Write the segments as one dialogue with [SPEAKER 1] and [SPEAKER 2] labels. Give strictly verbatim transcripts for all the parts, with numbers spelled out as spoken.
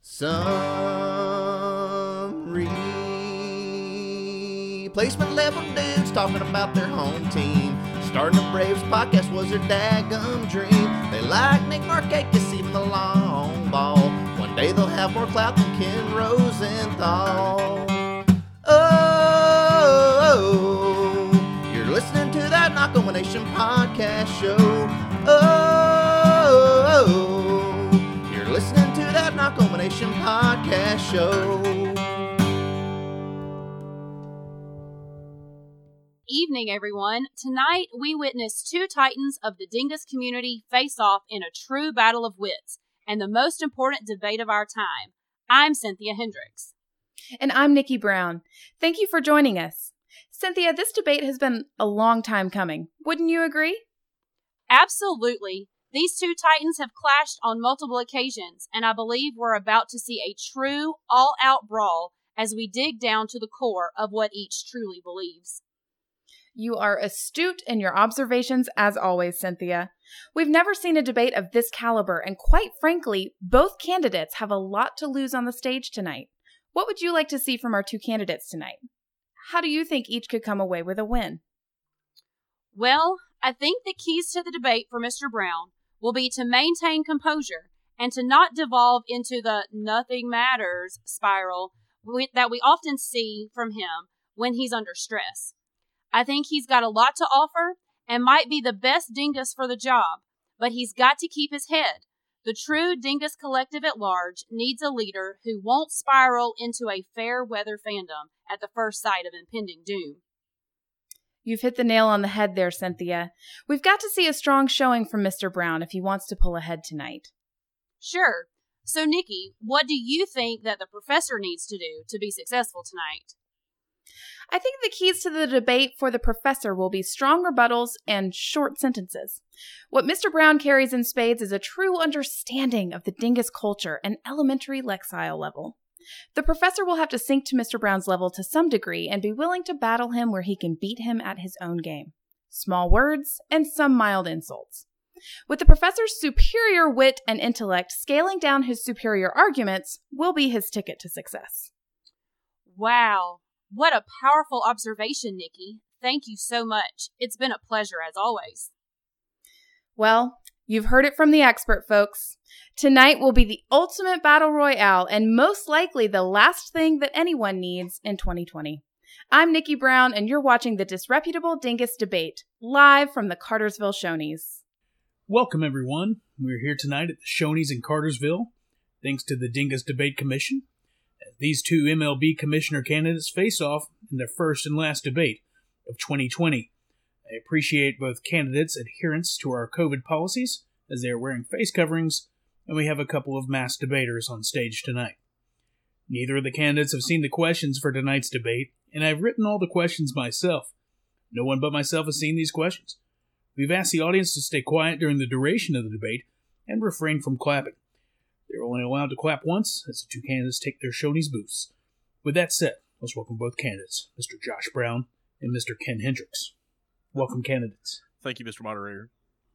[SPEAKER 1] Some replacement level dudes talking about their home team. Starting a Braves podcast was their daggum dream. They like Nick Markakis, even the long ball. One day they'll have more clout than Ken Rosenthal. Oh, you're listening to that Knock On Nation podcast show. Oh, you're listening to that Knock On Nation podcast show.
[SPEAKER 2] Evening, everyone. Tonight, we witnessed two titans of the Dingus community face off in a true battle of wits and the most important debate of our time. I'm Cynthia Hendricks.
[SPEAKER 3] And I'm Nikki Brown. Thank you for joining us. Cynthia, this debate has been a long time coming. Wouldn't you agree?
[SPEAKER 2] Absolutely. These two titans have clashed on multiple occasions, and I believe we're about to see a true, all-out brawl as we dig down to the core of what each truly believes.
[SPEAKER 3] You are astute in your observations, as always, Cynthia. We've never seen a debate of this caliber, and quite frankly, both candidates have a lot to lose on the stage tonight. What would you like to see from our two candidates tonight? How do you think each could come away with a win?
[SPEAKER 2] Well, I think the keys to the debate for Mister Brown will be to maintain composure and to not devolve into the nothing matters spiral that we often see from him when he's under stress. I think he's got a lot to offer and might be the best dingus for the job, but he's got to keep his head. The true Dingus Collective at large needs a leader who won't spiral into a fair weather fandom at the first sight of impending doom.
[SPEAKER 3] You've hit the nail on the head there, Cynthia. We've got to see a strong showing from Mister Brown if he wants to pull ahead tonight.
[SPEAKER 2] Sure. So, Nikki, what do you think that the professor needs to do to be successful tonight?
[SPEAKER 3] I think the keys to the debate for the professor will be strong rebuttals and short sentences. What Mister Brown carries in spades is a true understanding of the dingus culture and elementary lexile level. The professor will have to sink to Mister Brown's level to some degree and be willing to battle him where he can beat him at his own game. Small words and some mild insults. With the professor's superior wit and intellect, scaling down his superior arguments will be his ticket to success.
[SPEAKER 2] Wow. What a powerful observation, Nikki. Thank you so much. It's been a pleasure as always.
[SPEAKER 3] Well, you've heard it from the expert, folks. Tonight will be the ultimate battle royale and most likely the last thing that anyone needs in twenty twenty. I'm Nikki Brown, and you're watching the Disreputable Dingus Debate, live from the Cartersville Shoney's.
[SPEAKER 4] Welcome, everyone. We're here tonight at the Shoney's in Cartersville, thanks to the Dingus Debate Commission. These two M L B commissioner candidates face off in their first and last debate of twenty twenty. I appreciate both candidates' adherence to our COVID policies, as they are wearing face coverings, and we have a couple of masked debaters on stage tonight. Neither of the candidates have seen the questions for tonight's debate, and I've written all the questions myself. No one but myself has seen these questions. We've asked the audience to stay quiet during the duration of the debate and refrain from clapping. They're only allowed to clap once as the two candidates take their Shoney's booths. With that said, let's welcome both candidates, Mister Josh Brown and Mister Ken Hendricks. Welcome, candidates.
[SPEAKER 5] Thank you, Mister Moderator.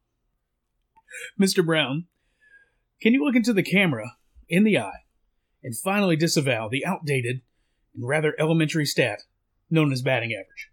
[SPEAKER 4] Mister Brown, can you look into the camera, in the eye, and finally disavow the outdated and rather elementary stat known as batting average?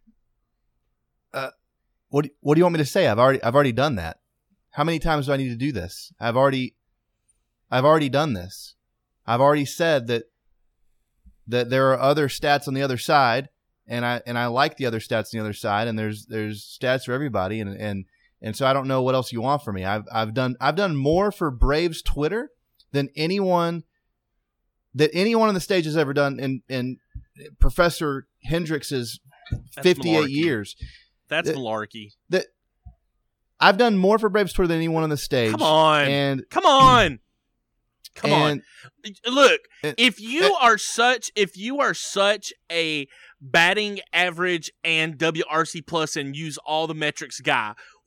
[SPEAKER 1] Uh, what do, what do you want me to say? I've already I've already done that. How many times do I need to do this? I've already I've already done this. I've already said that that there are other stats on the other side, and I and I like the other stats on the other side, and there's there's stats for everybody, and and and so I don't know what else you want from me. I've I've done I've done more for Braves Twitter than anyone that anyone on the stage has ever done in in Professor Hendricks's fifty-eight years.
[SPEAKER 5] That's
[SPEAKER 1] that,
[SPEAKER 5] malarkey.
[SPEAKER 1] That I've done more for Braves Twitter than anyone on the stage.
[SPEAKER 5] Come on,
[SPEAKER 1] and
[SPEAKER 5] come on. Come
[SPEAKER 1] and,
[SPEAKER 5] on. Look,
[SPEAKER 1] and,
[SPEAKER 5] if you
[SPEAKER 1] and,
[SPEAKER 5] are such if you are such a batting average and W R C plus and use all the metrics guy,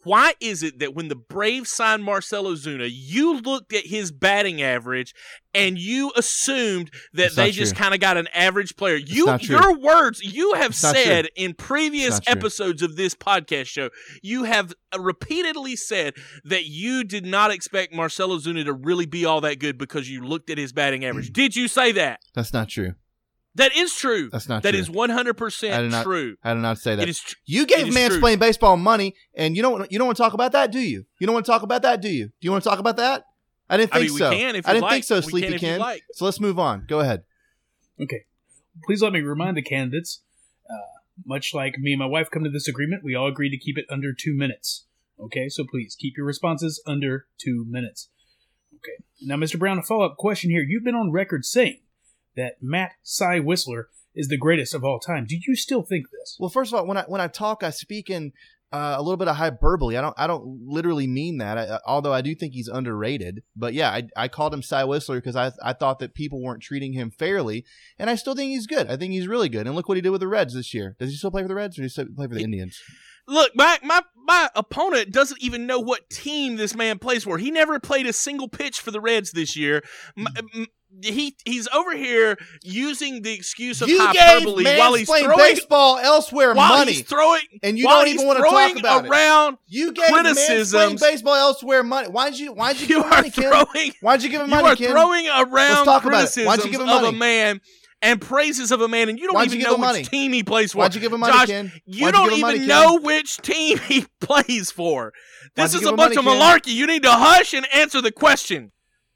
[SPEAKER 5] why is it that when the Braves signed Marcell Ozuna, you looked at his batting average and you assumed that
[SPEAKER 1] That's
[SPEAKER 5] they
[SPEAKER 1] not
[SPEAKER 5] just
[SPEAKER 1] true.
[SPEAKER 5] kind of got an average player? You,
[SPEAKER 1] not true.
[SPEAKER 5] your words, you have
[SPEAKER 1] It's not
[SPEAKER 5] said
[SPEAKER 1] true.
[SPEAKER 5] in previous
[SPEAKER 1] It's not true.
[SPEAKER 5] episodes of this podcast show, you have repeatedly said that you did not expect Marcell Ozuna to really be all that good because you looked at his batting average. Did you say that?
[SPEAKER 1] That's not true.
[SPEAKER 5] That is true.
[SPEAKER 1] That's not
[SPEAKER 5] That
[SPEAKER 1] true.
[SPEAKER 5] is one hundred
[SPEAKER 1] I
[SPEAKER 5] percent
[SPEAKER 1] did not-
[SPEAKER 5] true.
[SPEAKER 1] I did not say that.
[SPEAKER 5] It is tr-
[SPEAKER 1] You gave
[SPEAKER 5] it is
[SPEAKER 1] Mans
[SPEAKER 5] true.
[SPEAKER 1] playing baseball money, and you don't you don't want to talk about that, do you? You don't want to talk about that, do you? Do you want to talk about that? I didn't
[SPEAKER 5] I
[SPEAKER 1] think
[SPEAKER 5] mean, we
[SPEAKER 1] so.
[SPEAKER 5] can if
[SPEAKER 1] I
[SPEAKER 5] you'd
[SPEAKER 1] didn't
[SPEAKER 5] like.
[SPEAKER 1] think so,
[SPEAKER 5] We
[SPEAKER 1] Sleepy
[SPEAKER 5] can if you'd
[SPEAKER 1] Ken.
[SPEAKER 5] like.
[SPEAKER 1] So let's move on. Go ahead.
[SPEAKER 4] Okay. Please let me remind the candidates, uh, much like me and my wife come to this agreement, we all agreed to keep it under two minutes. Okay, so please keep your responses under two minutes. Okay. Now, Mister Brown, a follow-up question here. You've been on record saying that Matt Cy Whistler is the greatest of all time. Do you still think this?
[SPEAKER 1] Well, first of all, when I when I talk, I speak in uh, a little bit of hyperbole. I don't I don't literally mean that. I, although I do think he's underrated. But yeah, I, I called him Cy Whistler because I I thought that people weren't treating him fairly, and I still think he's good. I think he's really good. And look what he did with the Reds this year. Does he still play for the Reds, or does he still play for the Indians?
[SPEAKER 5] Look, my, my my opponent doesn't even know what team this man plays for. He never played a single pitch for the Reds this year. M- m- He he's over here using the excuse of
[SPEAKER 1] You
[SPEAKER 5] hyperbole
[SPEAKER 1] gave
[SPEAKER 5] while he's
[SPEAKER 1] playing
[SPEAKER 5] throwing
[SPEAKER 1] baseball elsewhere
[SPEAKER 5] while
[SPEAKER 1] money,
[SPEAKER 5] he's throwing
[SPEAKER 1] and you
[SPEAKER 5] while
[SPEAKER 1] don't
[SPEAKER 5] he's
[SPEAKER 1] even want to talk
[SPEAKER 5] throwing
[SPEAKER 1] about it.
[SPEAKER 5] around.
[SPEAKER 1] You gave playing
[SPEAKER 5] criticisms.
[SPEAKER 1] baseball elsewhere money. Why'd you Why'd you give
[SPEAKER 5] You
[SPEAKER 1] him
[SPEAKER 5] are
[SPEAKER 1] money, Ken?
[SPEAKER 5] throwing.
[SPEAKER 1] Why'd you give him
[SPEAKER 5] You
[SPEAKER 1] money,
[SPEAKER 5] are
[SPEAKER 1] Ken?
[SPEAKER 5] throwing around
[SPEAKER 1] talk about it. Why'd you
[SPEAKER 5] criticisms
[SPEAKER 1] give him
[SPEAKER 5] of a
[SPEAKER 1] money?
[SPEAKER 5] man and praises of a man, and you don't
[SPEAKER 1] Why'd you
[SPEAKER 5] even
[SPEAKER 1] give
[SPEAKER 5] know
[SPEAKER 1] him
[SPEAKER 5] which
[SPEAKER 1] money?
[SPEAKER 5] team he plays for.
[SPEAKER 1] Why'd you give him money,
[SPEAKER 5] Josh,
[SPEAKER 1] Ken?
[SPEAKER 5] you
[SPEAKER 1] Why'd you
[SPEAKER 5] don't
[SPEAKER 1] give him money,
[SPEAKER 5] even
[SPEAKER 1] Ken?
[SPEAKER 5] know which team he plays for. This
[SPEAKER 1] Why'd you
[SPEAKER 5] is
[SPEAKER 1] give
[SPEAKER 5] a
[SPEAKER 1] him
[SPEAKER 5] bunch
[SPEAKER 1] money,
[SPEAKER 5] of
[SPEAKER 1] Ken?
[SPEAKER 5] malarkey. You need to hush and answer the question.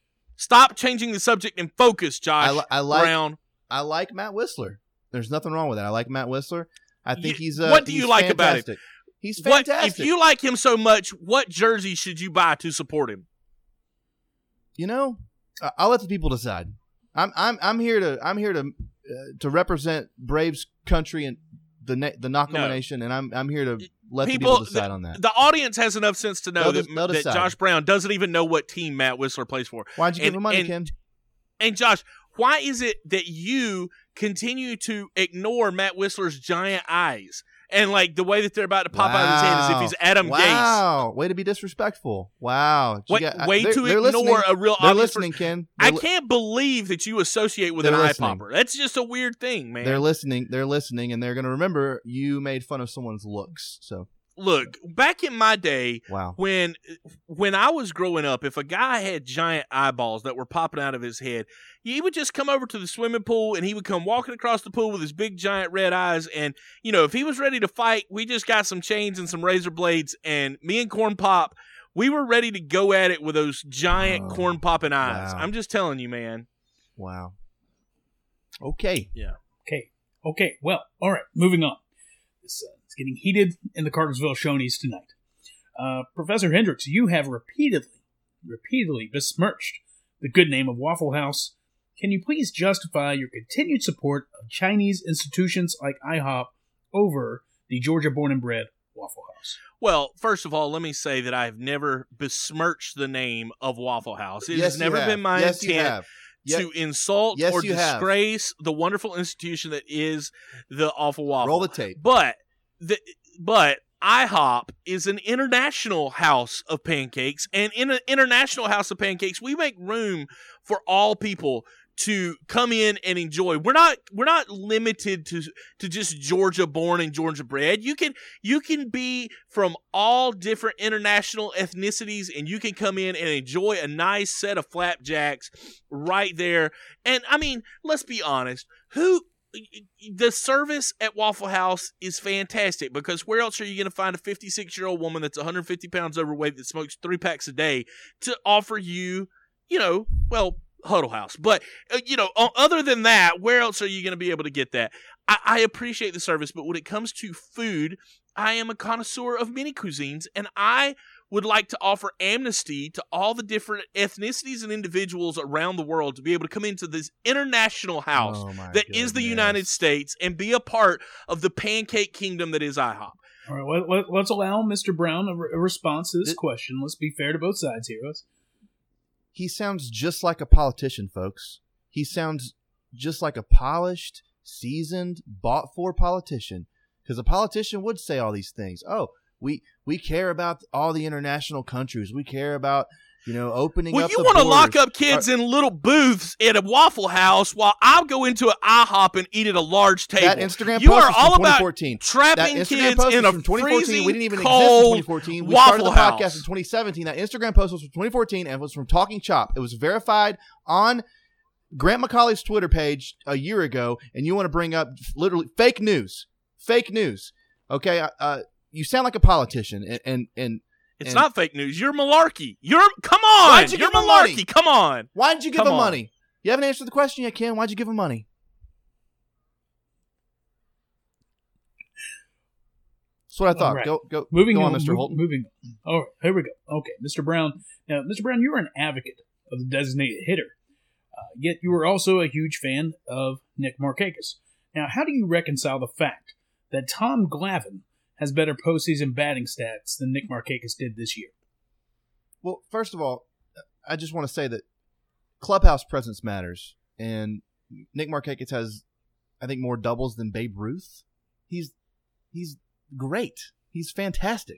[SPEAKER 5] Stop changing the subject and focus, Josh
[SPEAKER 1] I, li- I like
[SPEAKER 5] Brown.
[SPEAKER 1] I like Matt Whistler. There's nothing wrong with that. I like Matt Whistler. I think
[SPEAKER 5] You-
[SPEAKER 1] he's uh,
[SPEAKER 5] what do you
[SPEAKER 1] he's
[SPEAKER 5] like about him?
[SPEAKER 1] fantastic. He's
[SPEAKER 5] What
[SPEAKER 1] fantastic.
[SPEAKER 5] if you like him so much? What jersey should you buy to support him?
[SPEAKER 1] You know, I- I'll let the people decide. I'm I'm I'm here to I'm here to uh, to represent Braves country and the na- the Nakama
[SPEAKER 5] No.
[SPEAKER 1] Nation, and I'm I'm here to let
[SPEAKER 5] People-
[SPEAKER 1] the people decide on that.
[SPEAKER 5] The audience has enough sense to know
[SPEAKER 1] They'll
[SPEAKER 5] that,
[SPEAKER 1] des- they'll
[SPEAKER 5] that
[SPEAKER 1] decide.
[SPEAKER 5] Josh Brown doesn't even know what team Matt Whistler plays for.
[SPEAKER 1] Why'd you give
[SPEAKER 5] and-
[SPEAKER 1] him money,
[SPEAKER 5] and-
[SPEAKER 1] Ken?
[SPEAKER 5] And Josh, why is it that you continue to ignore Matt Whistler's giant eyes and like the way that they're about to pop out of his head as if he's Adam Gase?
[SPEAKER 1] Wow, way to be disrespectful. Wow, You
[SPEAKER 5] Way,
[SPEAKER 1] got-
[SPEAKER 5] way
[SPEAKER 1] they're-
[SPEAKER 5] to
[SPEAKER 1] they're
[SPEAKER 5] ignore
[SPEAKER 1] listening.
[SPEAKER 5] a real
[SPEAKER 1] They're
[SPEAKER 5] obvious
[SPEAKER 1] listening,
[SPEAKER 5] person.
[SPEAKER 1] Ken. They're
[SPEAKER 5] I
[SPEAKER 1] li-
[SPEAKER 5] can't believe that you associate with an
[SPEAKER 1] They're
[SPEAKER 5] eye
[SPEAKER 1] listening.
[SPEAKER 5] popper. That's just a weird thing, man.
[SPEAKER 1] They're listening. They're listening, and they're going to remember you made fun of someone's looks. So
[SPEAKER 5] Look, back in my day,
[SPEAKER 1] wow.
[SPEAKER 5] when when I was growing up, if a guy had giant eyeballs that were popping out of his head, he would just come over to the swimming pool and he would come walking across the pool with his big giant red eyes. And, you know, if he was ready to fight, we just got some chains and some razor blades. And me and Corn Pop, we were ready to go at it with those giant
[SPEAKER 1] Oh,
[SPEAKER 5] corn popping eyes.
[SPEAKER 1] wow.
[SPEAKER 5] I'm just telling you, man.
[SPEAKER 1] Wow. Okay.
[SPEAKER 4] Okay. Okay. Well, all right. Moving on. It's, uh, it's getting heated in the Cartersville Shoney's tonight. Uh, Professor Hendricks, you have repeatedly, repeatedly besmirched the good name of Waffle House. Can you please justify your continued support of Chinese institutions like IHOP over the Georgia-born and bred Waffle House?
[SPEAKER 5] Well, first of all, let me say that I have never besmirched the name of Waffle House. It
[SPEAKER 1] Yes,
[SPEAKER 5] has
[SPEAKER 1] you
[SPEAKER 5] never
[SPEAKER 1] have.
[SPEAKER 5] been my
[SPEAKER 1] yes, you
[SPEAKER 5] intent
[SPEAKER 1] have. Ye-
[SPEAKER 5] to insult
[SPEAKER 1] Yes,
[SPEAKER 5] or
[SPEAKER 1] you have.
[SPEAKER 5] disgrace the wonderful institution that is the Awful Waffle.
[SPEAKER 1] Roll the tape.
[SPEAKER 5] But the but IHOP is an international house of pancakes, and in an international house of pancakes, we make room for all people to come in and enjoy. We're not we're not limited to to just Georgia born and Georgia bred. You can you can be from all different international ethnicities, and you can come in and enjoy a nice set of flapjacks right there. And I mean, let's be honest, who the service at Waffle House is fantastic, because where else are you going to find a fifty-six-year-old woman that's one hundred fifty pounds overweight that smokes three packs a day to offer you, you know, well, Huddle House. But, uh, you know, other than that, where else are you going to be able to get that? I, I appreciate the service, but when it comes to food, I am a connoisseur of many cuisines, and I would like to offer amnesty to all the different ethnicities and individuals around the world to be able to come into this international house
[SPEAKER 1] Oh, my
[SPEAKER 5] that is the
[SPEAKER 1] goodness.
[SPEAKER 5] United States and be a part of the pancake kingdom that is IHOP.
[SPEAKER 4] All right, let, let, let's allow Mister Brown a, re- a response to this
[SPEAKER 1] It-
[SPEAKER 4] question. Let's be fair to both sides here. Let's,
[SPEAKER 1] He sounds just like a politician, folks. He sounds just like a polished, seasoned, bought-for politician. Because a politician would say all these things. Oh, we we care about all the international countries. We care about, you know, opening
[SPEAKER 5] well,
[SPEAKER 1] up
[SPEAKER 5] you
[SPEAKER 1] the
[SPEAKER 5] want to
[SPEAKER 1] borders.
[SPEAKER 5] lock up kids in little booths at a Waffle House while I'll go into an IHOP and eat at a large table.
[SPEAKER 1] That Instagram
[SPEAKER 5] you
[SPEAKER 1] post
[SPEAKER 5] are
[SPEAKER 1] was
[SPEAKER 5] all
[SPEAKER 1] from
[SPEAKER 5] about
[SPEAKER 1] twenty fourteen.
[SPEAKER 5] trapping
[SPEAKER 1] That Instagram
[SPEAKER 5] kids
[SPEAKER 1] post
[SPEAKER 5] in
[SPEAKER 1] was
[SPEAKER 5] a
[SPEAKER 1] from twenty fourteen.
[SPEAKER 5] freezing
[SPEAKER 1] We didn't even
[SPEAKER 5] cold
[SPEAKER 1] exist in twenty fourteen. We started
[SPEAKER 5] Waffle
[SPEAKER 1] the
[SPEAKER 5] House.
[SPEAKER 1] podcast in twenty seventeen. That Instagram post was from twenty fourteen and was from Talking Chop. It was verified on Grant McCauley's Twitter page a year ago, and you want to bring up literally fake news. Fake news. Okay? Uh, you sound like a politician, and and, and
[SPEAKER 5] It's
[SPEAKER 1] and,
[SPEAKER 5] not fake news. You're malarkey. You're come on.
[SPEAKER 1] Why'd you
[SPEAKER 5] You're
[SPEAKER 1] give him
[SPEAKER 5] malarkey.
[SPEAKER 1] money?
[SPEAKER 5] Come on.
[SPEAKER 1] Why did you give
[SPEAKER 5] Come
[SPEAKER 1] him
[SPEAKER 5] on.
[SPEAKER 1] money? You haven't answered the question yet, Ken. Why'd you give him money? That's what I thought.
[SPEAKER 4] Right.
[SPEAKER 1] Go go.
[SPEAKER 4] Moving
[SPEAKER 1] go on,
[SPEAKER 4] on,
[SPEAKER 1] Mister
[SPEAKER 4] move-
[SPEAKER 1] Holton.
[SPEAKER 4] Moving on. All right, here we go. Okay, Mister Brown. Now, Mister Brown, you are an advocate of the designated hitter, uh, yet you are also a huge fan of Nick Markakis. Now, how do you reconcile the fact that Tom Glavine has better postseason batting stats than Nick Markakis did this year?
[SPEAKER 1] Well, first of all, I just want to say that clubhouse presence matters, and Nick Markakis has, I think, more doubles than Babe Ruth. He's he's great. He's fantastic.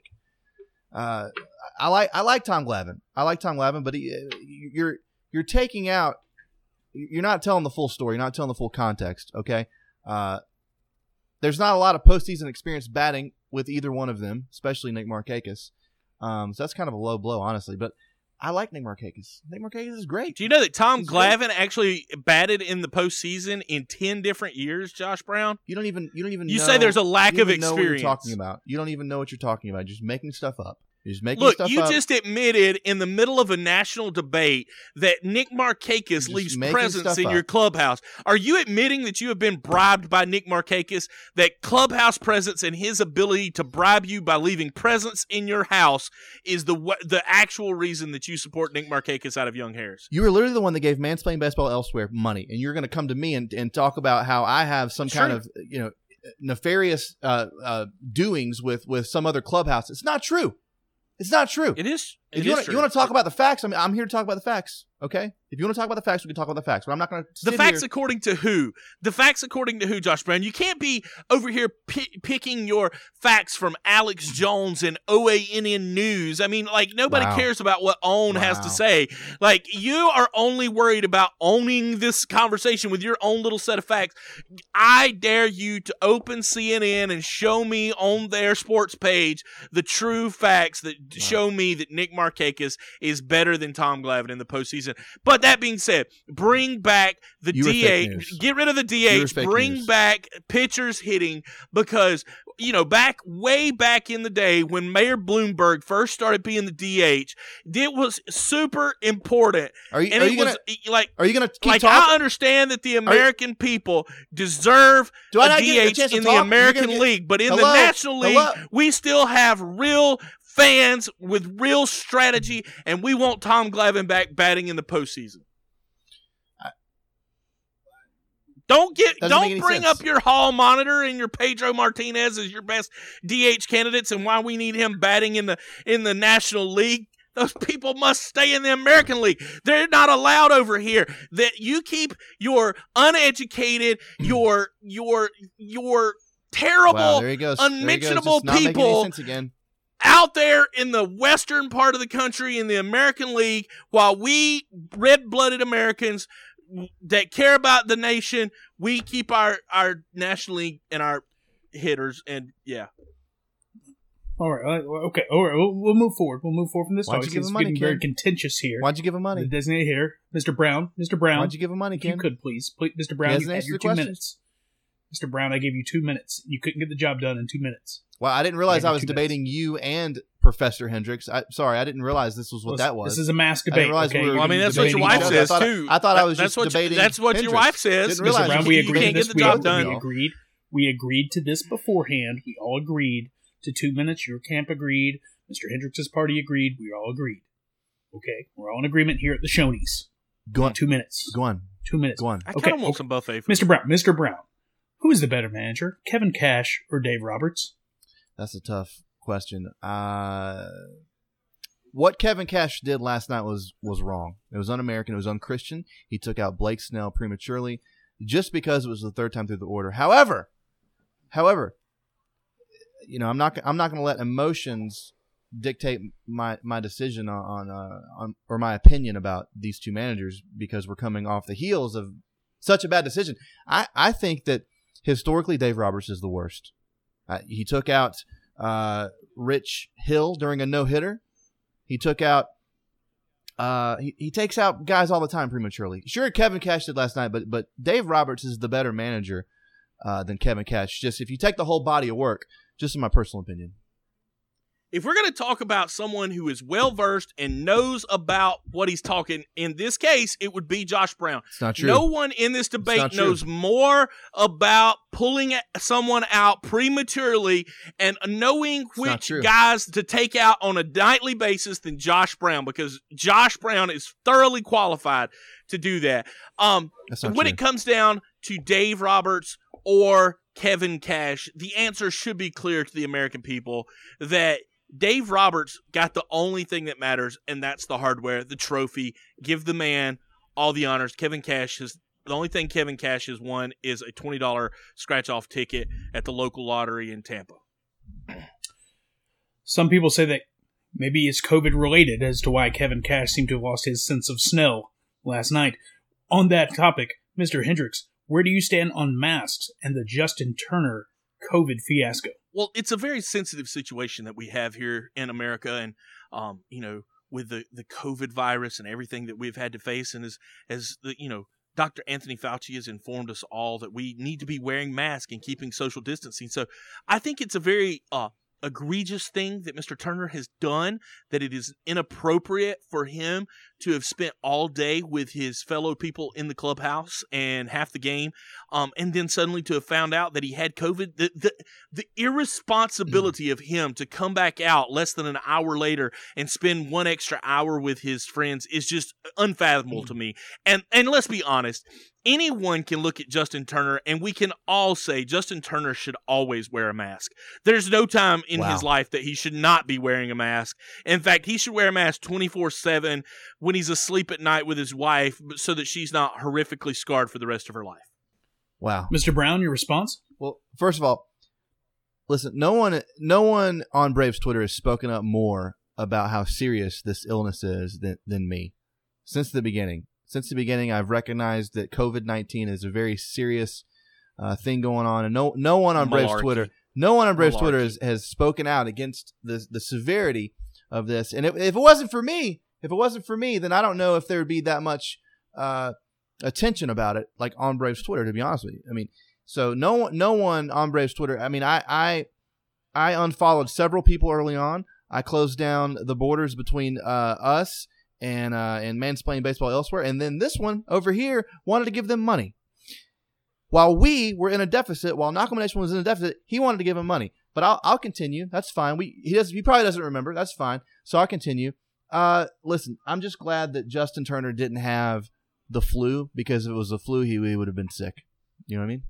[SPEAKER 1] Uh, I like I like Tom Glavine. I like Tom Glavine, but he, you're you're taking out. You're not telling the full story. You're not telling the full context. Okay. Uh, there's not a lot of postseason experience batting with either one of them, especially Nick Markakis. Um, so that's kind of a low blow, honestly. But I like Nick Markakis. Nick Markakis is great.
[SPEAKER 5] Do you know that Tom
[SPEAKER 1] He's
[SPEAKER 5] Glavine
[SPEAKER 1] great.
[SPEAKER 5] actually batted in the postseason in ten different years, Josh Brown?
[SPEAKER 1] You don't even you don't even
[SPEAKER 5] You
[SPEAKER 1] know,
[SPEAKER 5] say there's a lack
[SPEAKER 1] you
[SPEAKER 5] of
[SPEAKER 1] don't even know what
[SPEAKER 5] experience.
[SPEAKER 1] you're talking about. You don't even know what you're talking about. You're just making stuff up. You're just making
[SPEAKER 5] Look,
[SPEAKER 1] stuff
[SPEAKER 5] you
[SPEAKER 1] up.
[SPEAKER 5] just admitted in the middle of a national debate that Nick Markakis
[SPEAKER 1] just
[SPEAKER 5] leaves
[SPEAKER 1] making
[SPEAKER 5] presence
[SPEAKER 1] stuff
[SPEAKER 5] in
[SPEAKER 1] up.
[SPEAKER 5] your clubhouse. Are you admitting that you have been bribed by Nick Markakis, that clubhouse presence and his ability to bribe you by leaving presence in your house is the wa- the actual reason that you support Nick Markakis out of Young Harris?
[SPEAKER 1] You were literally the one that gave Mansplain Baseball Elsewhere money, and you're going to come to me and, and talk about how I have some
[SPEAKER 5] That's
[SPEAKER 1] kind
[SPEAKER 5] true.
[SPEAKER 1] of you know nefarious uh, uh, doings with with some other clubhouse. It's not true. It's not true.
[SPEAKER 5] It is.
[SPEAKER 1] If
[SPEAKER 5] It
[SPEAKER 1] you
[SPEAKER 5] is
[SPEAKER 1] want
[SPEAKER 5] true.
[SPEAKER 1] you want to talk about the facts, I mean, I'm here to talk about the facts. Okay. If you want to talk about the facts, we can talk about the facts. But I'm not going to.
[SPEAKER 5] The facts
[SPEAKER 1] here.
[SPEAKER 5] according to who? The facts according to who, Josh Brown? You can't be over here pi- picking your facts from Alex Jones and O A N N News. I mean, like, nobody
[SPEAKER 1] Wow.
[SPEAKER 5] cares about what OWN has to
[SPEAKER 1] Wow.
[SPEAKER 5] say. Like, you are only worried about owning this conversation with your own little set of facts. I dare you to open C N N and show me on their sports page the true facts that
[SPEAKER 1] Wow.
[SPEAKER 5] show me that Nick Markakis is better than Tom Glavine in the postseason. But that being said, bring back the
[SPEAKER 1] You were
[SPEAKER 5] D
[SPEAKER 1] fake
[SPEAKER 5] H.
[SPEAKER 1] news.
[SPEAKER 5] Get rid of the
[SPEAKER 1] You were
[SPEAKER 5] D H.
[SPEAKER 1] fake
[SPEAKER 5] Bring
[SPEAKER 1] news.
[SPEAKER 5] back pitchers hitting because, you know, back way back in the day when Mayor Bloomberg first started being the D H, it was super important.
[SPEAKER 1] Are you
[SPEAKER 5] And
[SPEAKER 1] are
[SPEAKER 5] it
[SPEAKER 1] you
[SPEAKER 5] was
[SPEAKER 1] gonna
[SPEAKER 5] like,
[SPEAKER 1] are you gonna keep
[SPEAKER 5] like
[SPEAKER 1] talking?
[SPEAKER 5] I understand that the American people deserve
[SPEAKER 1] Do I
[SPEAKER 5] a
[SPEAKER 1] not get a
[SPEAKER 5] D H
[SPEAKER 1] chance to
[SPEAKER 5] in
[SPEAKER 1] talk?
[SPEAKER 5] the
[SPEAKER 1] You're
[SPEAKER 5] American
[SPEAKER 1] gonna get-
[SPEAKER 5] League, but in
[SPEAKER 1] Hello?
[SPEAKER 5] the National League,
[SPEAKER 1] Hello?
[SPEAKER 5] we still have real fans with real strategy, and we want Tom Glavine back batting in the postseason. Don't get,
[SPEAKER 1] Doesn't make
[SPEAKER 5] don't
[SPEAKER 1] any
[SPEAKER 5] bring
[SPEAKER 1] sense.
[SPEAKER 5] up your hall monitor and your Pedro Martinez as your best D H candidates, and why we need him batting in the in the National League. Those people must stay in the American League. They're not allowed over here. That you keep your uneducated, your your your terrible,
[SPEAKER 1] Wow, there he goes. There he goes.
[SPEAKER 5] unmentionable
[SPEAKER 1] It's not making any
[SPEAKER 5] people
[SPEAKER 1] sense again.
[SPEAKER 5] out there in the western part of the country in the American League, while we red-blooded Americans that care about the nation, we keep our, our National League and our hitters, and yeah.
[SPEAKER 4] All right, uh, okay, all right, we'll, we'll move forward. We'll move forward from this
[SPEAKER 1] Why'd
[SPEAKER 4] topic.
[SPEAKER 1] you give
[SPEAKER 4] It's
[SPEAKER 1] him money,
[SPEAKER 4] getting very
[SPEAKER 1] Ken?
[SPEAKER 4] contentious here.
[SPEAKER 1] Why'd you give him
[SPEAKER 4] The
[SPEAKER 1] money?
[SPEAKER 4] designated hitter, Mister Brown. Mister Brown,
[SPEAKER 1] Why'd you give him money,
[SPEAKER 4] if you
[SPEAKER 1] Ken?
[SPEAKER 4] could please, please Mister Brown,
[SPEAKER 1] hasn't
[SPEAKER 4] you had
[SPEAKER 1] answered
[SPEAKER 4] your
[SPEAKER 1] the
[SPEAKER 4] two
[SPEAKER 1] question.
[SPEAKER 4] minutes. Mister Brown, I gave you two minutes. You couldn't get the job done in two minutes.
[SPEAKER 1] Well, I didn't realize
[SPEAKER 4] Maybe
[SPEAKER 1] I was
[SPEAKER 4] two
[SPEAKER 1] debating you and Professor Hendricks. I, sorry, I didn't realize this was what
[SPEAKER 4] Listen,
[SPEAKER 1] that was.
[SPEAKER 4] This is a mass
[SPEAKER 1] I didn't
[SPEAKER 4] debate.
[SPEAKER 1] realize
[SPEAKER 4] okay?
[SPEAKER 1] we were
[SPEAKER 5] Well, I mean, that's what your
[SPEAKER 1] debating
[SPEAKER 5] wife
[SPEAKER 1] each other.
[SPEAKER 5] says,
[SPEAKER 1] I thought,
[SPEAKER 5] too.
[SPEAKER 1] I thought I was
[SPEAKER 5] That's
[SPEAKER 1] just
[SPEAKER 5] what you-
[SPEAKER 1] debating.
[SPEAKER 5] that's what your
[SPEAKER 1] Hendricks.
[SPEAKER 5] wife says.
[SPEAKER 1] Didn't
[SPEAKER 4] Mister
[SPEAKER 1] realize
[SPEAKER 4] Brown,
[SPEAKER 1] you
[SPEAKER 4] we
[SPEAKER 1] can't- you
[SPEAKER 4] agreed
[SPEAKER 1] can't
[SPEAKER 4] to
[SPEAKER 5] get
[SPEAKER 4] this.
[SPEAKER 5] the
[SPEAKER 4] We,
[SPEAKER 5] job
[SPEAKER 4] we
[SPEAKER 5] done.
[SPEAKER 4] agreed. We agreed to this beforehand. We all agreed to two minutes. Your camp agreed. Mister Hendricks' party agreed. We all agreed. Okay, we're all in agreement here at the Shoney's.
[SPEAKER 1] Go on.
[SPEAKER 4] Two minutes.
[SPEAKER 1] Go on.
[SPEAKER 4] Two minutes.
[SPEAKER 1] Go on.
[SPEAKER 5] I
[SPEAKER 4] Okay,
[SPEAKER 5] kind of want
[SPEAKER 4] okay.
[SPEAKER 5] some buffet food.
[SPEAKER 4] Mister Brown. Mister Brown. Who is the better manager, Kevin Cash or Dave Roberts?
[SPEAKER 1] That's a tough question. Uh, what Kevin Cash did last night was was wrong. It was un-American. It was un-Christian. He took out Blake Snell prematurely just because it was the third time through the order. However, however, you know, I'm not I'm not going to let emotions dictate my my decision on on, uh, on or my opinion about these two managers because we're coming off the heels of such a bad decision. I, I think that historically Dave Roberts is the worst. Uh, he took out uh, Rich Hill during a no-hitter. He took out uh, he, he takes out guys all the time prematurely. Sure, Kevin Cash did last night, but but Dave Roberts is the better manager uh, than Kevin Cash. Just if you take the whole body of work, just in my personal opinion.
[SPEAKER 5] If we're going to talk about someone who is well-versed and knows about what he's talking, in this case, it would be Josh Brown.
[SPEAKER 1] It's not true.
[SPEAKER 5] No one in this debate knows more about pulling someone out prematurely and knowing which guys to take out on a nightly basis than Josh Brown, because Josh Brown is thoroughly qualified to do that. Um, when
[SPEAKER 1] true.
[SPEAKER 5] it comes down to Dave Roberts or Kevin Cash, the answer should be clear to the American people that Dave Roberts got the only thing that matters, and that's the hardware, the trophy. Give the man all the honors. Kevin Cash has the only thing Kevin Cash has won is a twenty dollars scratch-off ticket at the local lottery in Tampa.
[SPEAKER 4] Some people say that maybe it's COVID-related as to why Kevin Cash seemed to have lost his sense of smell last night. On that topic, Mister Hendricks, where do you stand on masks and the Justin Turner COVID fiasco?
[SPEAKER 5] Well, it's a very sensitive situation that we have here in America, and um, you know, with the, the COVID virus and everything that we've had to face, and as as the you know, Doctor Anthony Fauci has informed us all that we need to be wearing masks and keeping social distancing. So, I think it's a very uh, egregious thing that Mister Turner has done, that it is inappropriate for him to have spent all day with his fellow people in the clubhouse and half the game, um, and then suddenly to have found out that he had COVID. The, the, the irresponsibility mm. of him to come back out less than an hour later and spend one extra hour with his friends is just unfathomable mm. to me. And and let's be honest, anyone can look at Justin Turner and we can all say Justin Turner should always wear a mask. There's no time in
[SPEAKER 1] wow.
[SPEAKER 5] his life that he should not be wearing a mask. In fact, he should wear a mask twenty-four seven when he's asleep at night with his wife so that she's not horrifically scarred for the rest of her life.
[SPEAKER 1] Wow.
[SPEAKER 4] Mister Brown, your response?
[SPEAKER 1] Well, first of all, listen, no one no one on Braves Twitter has spoken up more about how serious this illness is than, than me. Since the beginning. Since the beginning, I've recognized that COVID nineteen is a very serious uh, thing going on, and no no one on Braves
[SPEAKER 5] Malarkey.
[SPEAKER 1] Twitter, no one on Braves
[SPEAKER 5] Malarkey.
[SPEAKER 1] Twitter has, has spoken out against the the severity of this. And if, if it wasn't for me, if it wasn't for me, then I don't know if there would be that much uh, attention about it, like on Braves Twitter. To be honest with you, I mean, so no one no one on Braves Twitter. I mean, I I I unfollowed several people early on. I closed down the borders between uh, us. and uh, and Mansplaining Baseball Elsewhere. And then this one over here wanted to give them money. While we were in a deficit, while Malcolm Nation was in a deficit, he wanted to give him money. But I'll I'll continue. That's fine. We he does he probably doesn't remember. That's fine. So I'll continue. Uh, listen, I'm just glad that Justin Turner didn't have the flu, because if it was the flu, he, he would have been sick. You know what I mean?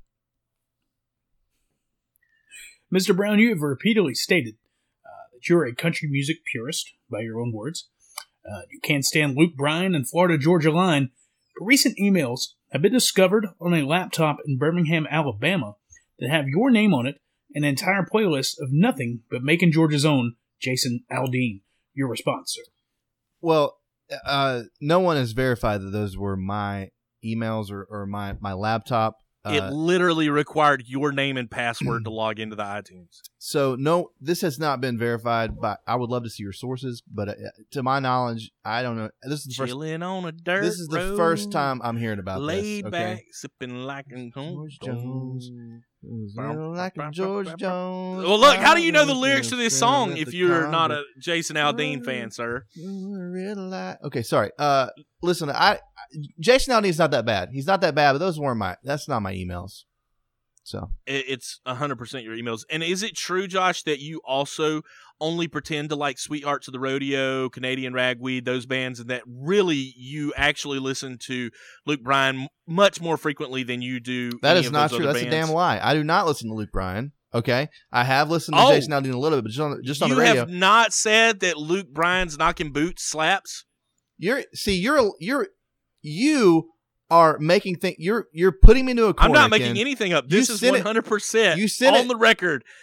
[SPEAKER 4] Mister Brown, you have repeatedly stated uh, that you're a country music purist, by your own words. Uh, you can't stand Luke Bryan and Florida Georgia Line, but recent emails have been discovered on a laptop in Birmingham, Alabama, that have your name on it and an entire playlist of nothing but Macon Georgia's own Jason Aldean. Your response, sir?
[SPEAKER 1] Well, uh, no one has verified that those were my emails or, or my, my laptop. Uh,
[SPEAKER 5] it literally required your name and password to log into the iTunes.
[SPEAKER 1] So, no, this has not been verified, but I would love to see your sources. But uh, to my knowledge, I don't know. This is the first.
[SPEAKER 5] Chilling on a dirt
[SPEAKER 1] This is the
[SPEAKER 5] road,
[SPEAKER 1] first time I'm hearing about
[SPEAKER 5] laid
[SPEAKER 1] this.
[SPEAKER 5] back,
[SPEAKER 1] Okay?
[SPEAKER 5] sipping like a
[SPEAKER 1] George Jones. Like a George Jones.
[SPEAKER 5] Well, look, how do you know the lyrics to this song if you're not a Jason Aldean fan, sir?
[SPEAKER 1] Okay, sorry. Uh, listen, I Jason Aldean's not that bad. He's not that bad, but those weren't my. That's not my emails. So
[SPEAKER 5] it's one hundred percent your emails. And is it true, Josh, that you also only pretend to like Sweethearts of the Rodeo, Canadian Ragweed, those bands, and that really you actually listen to Luke Bryan much more frequently than you do?
[SPEAKER 1] That
[SPEAKER 5] any
[SPEAKER 1] is
[SPEAKER 5] of
[SPEAKER 1] not
[SPEAKER 5] those
[SPEAKER 1] true.
[SPEAKER 5] other
[SPEAKER 1] That's
[SPEAKER 5] bands?
[SPEAKER 1] a damn lie. I do not listen to Luke Bryan. Okay, I have listened to
[SPEAKER 5] Oh.
[SPEAKER 1] Jason Aldean a little bit, but just on just on
[SPEAKER 5] You
[SPEAKER 1] the radio.
[SPEAKER 5] have not said that Luke Bryan's Knocking Boots slaps?
[SPEAKER 1] You're see, you're you're you are making things. You're you're putting me into a corner.
[SPEAKER 5] I'm not making
[SPEAKER 1] Ken.
[SPEAKER 5] anything up.
[SPEAKER 1] You
[SPEAKER 5] This is
[SPEAKER 1] sent it-
[SPEAKER 5] one hundred percent
[SPEAKER 1] you sent
[SPEAKER 5] on
[SPEAKER 1] it-
[SPEAKER 5] the record.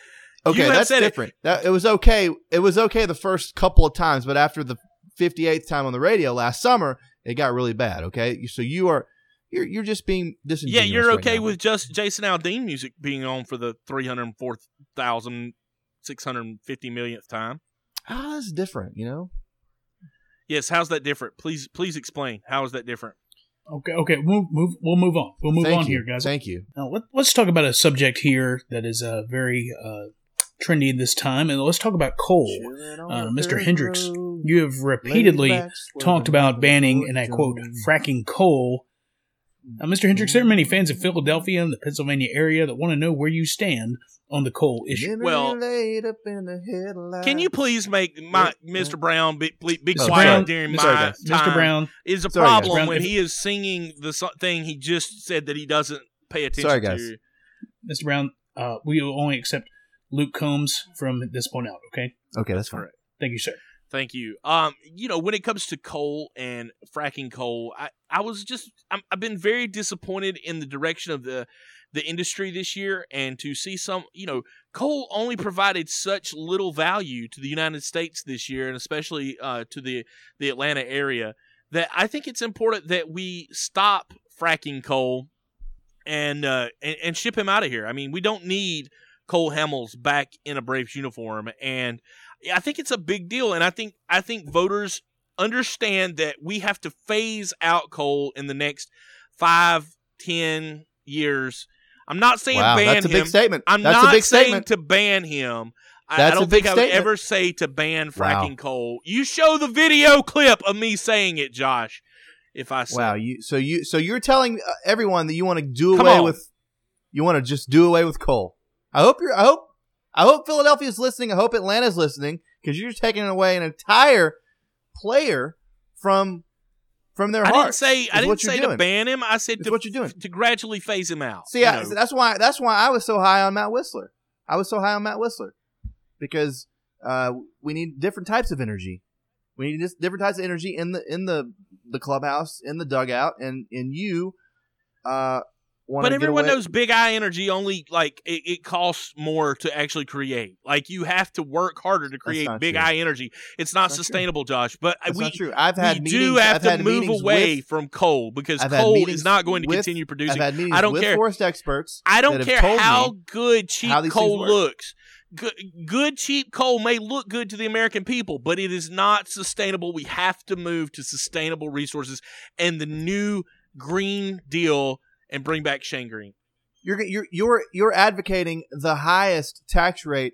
[SPEAKER 1] Okay,
[SPEAKER 5] have
[SPEAKER 1] that's
[SPEAKER 5] said it.
[SPEAKER 1] different. That, it was okay. It was okay the first couple of times, but after the fifty-eighth time on the radio last summer, it got really bad. Okay, so you are you're you're just being
[SPEAKER 5] Yeah,
[SPEAKER 1] disingenuous.
[SPEAKER 5] you're
[SPEAKER 1] right
[SPEAKER 5] okay
[SPEAKER 1] now.
[SPEAKER 5] with just Jason Aldean music being on for the three hundred four thousand six hundred fifty millionth time.
[SPEAKER 1] Ah, that's different. You know.
[SPEAKER 5] Yes, how's that different? Please, please explain. How is that different?
[SPEAKER 4] Okay, okay, move, move. We'll move on. We'll move
[SPEAKER 1] Thank
[SPEAKER 4] on
[SPEAKER 1] you.
[SPEAKER 4] here, guys.
[SPEAKER 1] Thank you.
[SPEAKER 4] Now let, let's talk about a subject here that is uh, very uh, trendy this time, and let's talk about coal. Uh, Mister Hendricks, you have repeatedly talked about banning, and I quote, fracking coal. Now, Mister Hendricks, there are many fans of Philadelphia and the Pennsylvania area that want to know where you stand on the coal issue.
[SPEAKER 5] Well, Can you please make my Mister Brown be, be, be
[SPEAKER 1] Oh,
[SPEAKER 5] quiet
[SPEAKER 4] Brown,
[SPEAKER 5] during
[SPEAKER 1] Mister
[SPEAKER 5] my
[SPEAKER 1] Brown.
[SPEAKER 5] time?
[SPEAKER 4] Mister Brown,
[SPEAKER 5] Is a
[SPEAKER 1] Sorry, guys.
[SPEAKER 5] problem
[SPEAKER 4] Brown,
[SPEAKER 5] when
[SPEAKER 4] if-
[SPEAKER 5] he is singing the so- thing he just said that he doesn't pay attention
[SPEAKER 1] Sorry, guys.
[SPEAKER 5] to.
[SPEAKER 4] Mister Brown, uh, we will only accept Luke Combs from this point out, okay?
[SPEAKER 1] Okay, that's fine.
[SPEAKER 4] Thank you, sir.
[SPEAKER 5] Thank you. Um, you know, when it comes to coal and fracking coal, I, I was just I'm, I've been very disappointed in the direction of the the industry this year, and to see some, you know, coal only provided such little value to the United States this year, and especially uh, to the the Atlanta area, that I think it's important that we stop fracking coal and uh, and, and ship him out of here. I mean, we don't need Cole Hamels back in a Braves uniform, and I think it's a big deal, and I think I think voters understand that we have to phase out coal in the next five, ten years. I'm not saying
[SPEAKER 1] Wow,
[SPEAKER 5] ban
[SPEAKER 1] that's a
[SPEAKER 5] him.
[SPEAKER 1] big statement.
[SPEAKER 5] I'm
[SPEAKER 1] That's
[SPEAKER 5] not
[SPEAKER 1] a big
[SPEAKER 5] saying
[SPEAKER 1] statement.
[SPEAKER 5] to ban him. I,
[SPEAKER 1] That's
[SPEAKER 5] I
[SPEAKER 1] a
[SPEAKER 5] don't
[SPEAKER 1] big
[SPEAKER 5] think I would
[SPEAKER 1] statement.
[SPEAKER 5] ever say to ban
[SPEAKER 1] Wow.
[SPEAKER 5] fracking coal. You show the video clip of me saying it, Josh. If I say
[SPEAKER 1] Wow, you so you so you're telling uh, everyone that you want to do
[SPEAKER 5] Come
[SPEAKER 1] away
[SPEAKER 5] on.
[SPEAKER 1] with you want to just do away with coal. I hope you're I hope I hope Philadelphia's listening. I hope Atlanta's listening, because you're taking away an entire player from from their
[SPEAKER 5] I
[SPEAKER 1] hearts.
[SPEAKER 5] didn't say
[SPEAKER 1] is
[SPEAKER 5] I didn't
[SPEAKER 1] what you're
[SPEAKER 5] say to
[SPEAKER 1] doing.
[SPEAKER 5] ban him. I said
[SPEAKER 1] It's
[SPEAKER 5] to
[SPEAKER 1] what you're doing.
[SPEAKER 5] to gradually phase him out.
[SPEAKER 1] See,
[SPEAKER 5] you
[SPEAKER 1] I,
[SPEAKER 5] know.
[SPEAKER 1] that's why that's why I was so high on Matt Whistler. I was so high on Matt Whistler because uh, we need different types of energy. We need just different types of energy in the in the, the clubhouse, in the dugout, and and you uh, want
[SPEAKER 5] But
[SPEAKER 1] to
[SPEAKER 5] everyone
[SPEAKER 1] get away.
[SPEAKER 5] knows Big Eye Energy only like it, it costs more to actually create. Like you have to work harder to create
[SPEAKER 1] not
[SPEAKER 5] Big
[SPEAKER 1] true.
[SPEAKER 5] Eye Energy. It's not
[SPEAKER 1] That's not
[SPEAKER 5] sustainable, Josh. But
[SPEAKER 1] That's
[SPEAKER 5] we
[SPEAKER 1] not true. I've
[SPEAKER 5] we
[SPEAKER 1] had meetings,
[SPEAKER 5] do have
[SPEAKER 1] I've
[SPEAKER 5] to
[SPEAKER 1] had
[SPEAKER 5] move
[SPEAKER 1] meetings
[SPEAKER 5] away
[SPEAKER 1] with,
[SPEAKER 5] from coal because
[SPEAKER 1] I've had
[SPEAKER 5] coal
[SPEAKER 1] meetings
[SPEAKER 5] is not going to
[SPEAKER 1] with-
[SPEAKER 5] continue producing.
[SPEAKER 1] I've had meetings
[SPEAKER 5] I don't
[SPEAKER 1] with
[SPEAKER 5] care.
[SPEAKER 1] forest experts.
[SPEAKER 5] I don't
[SPEAKER 1] that have
[SPEAKER 5] care
[SPEAKER 1] told
[SPEAKER 5] how
[SPEAKER 1] me
[SPEAKER 5] good cheap
[SPEAKER 1] how these
[SPEAKER 5] coal
[SPEAKER 1] things work.
[SPEAKER 5] looks. Good, good cheap coal may look good to the American people, but it is not sustainable. We have to move to sustainable resources and the new Green Deal and bring back Shane Green.
[SPEAKER 1] You're you're you're you're advocating the highest tax rate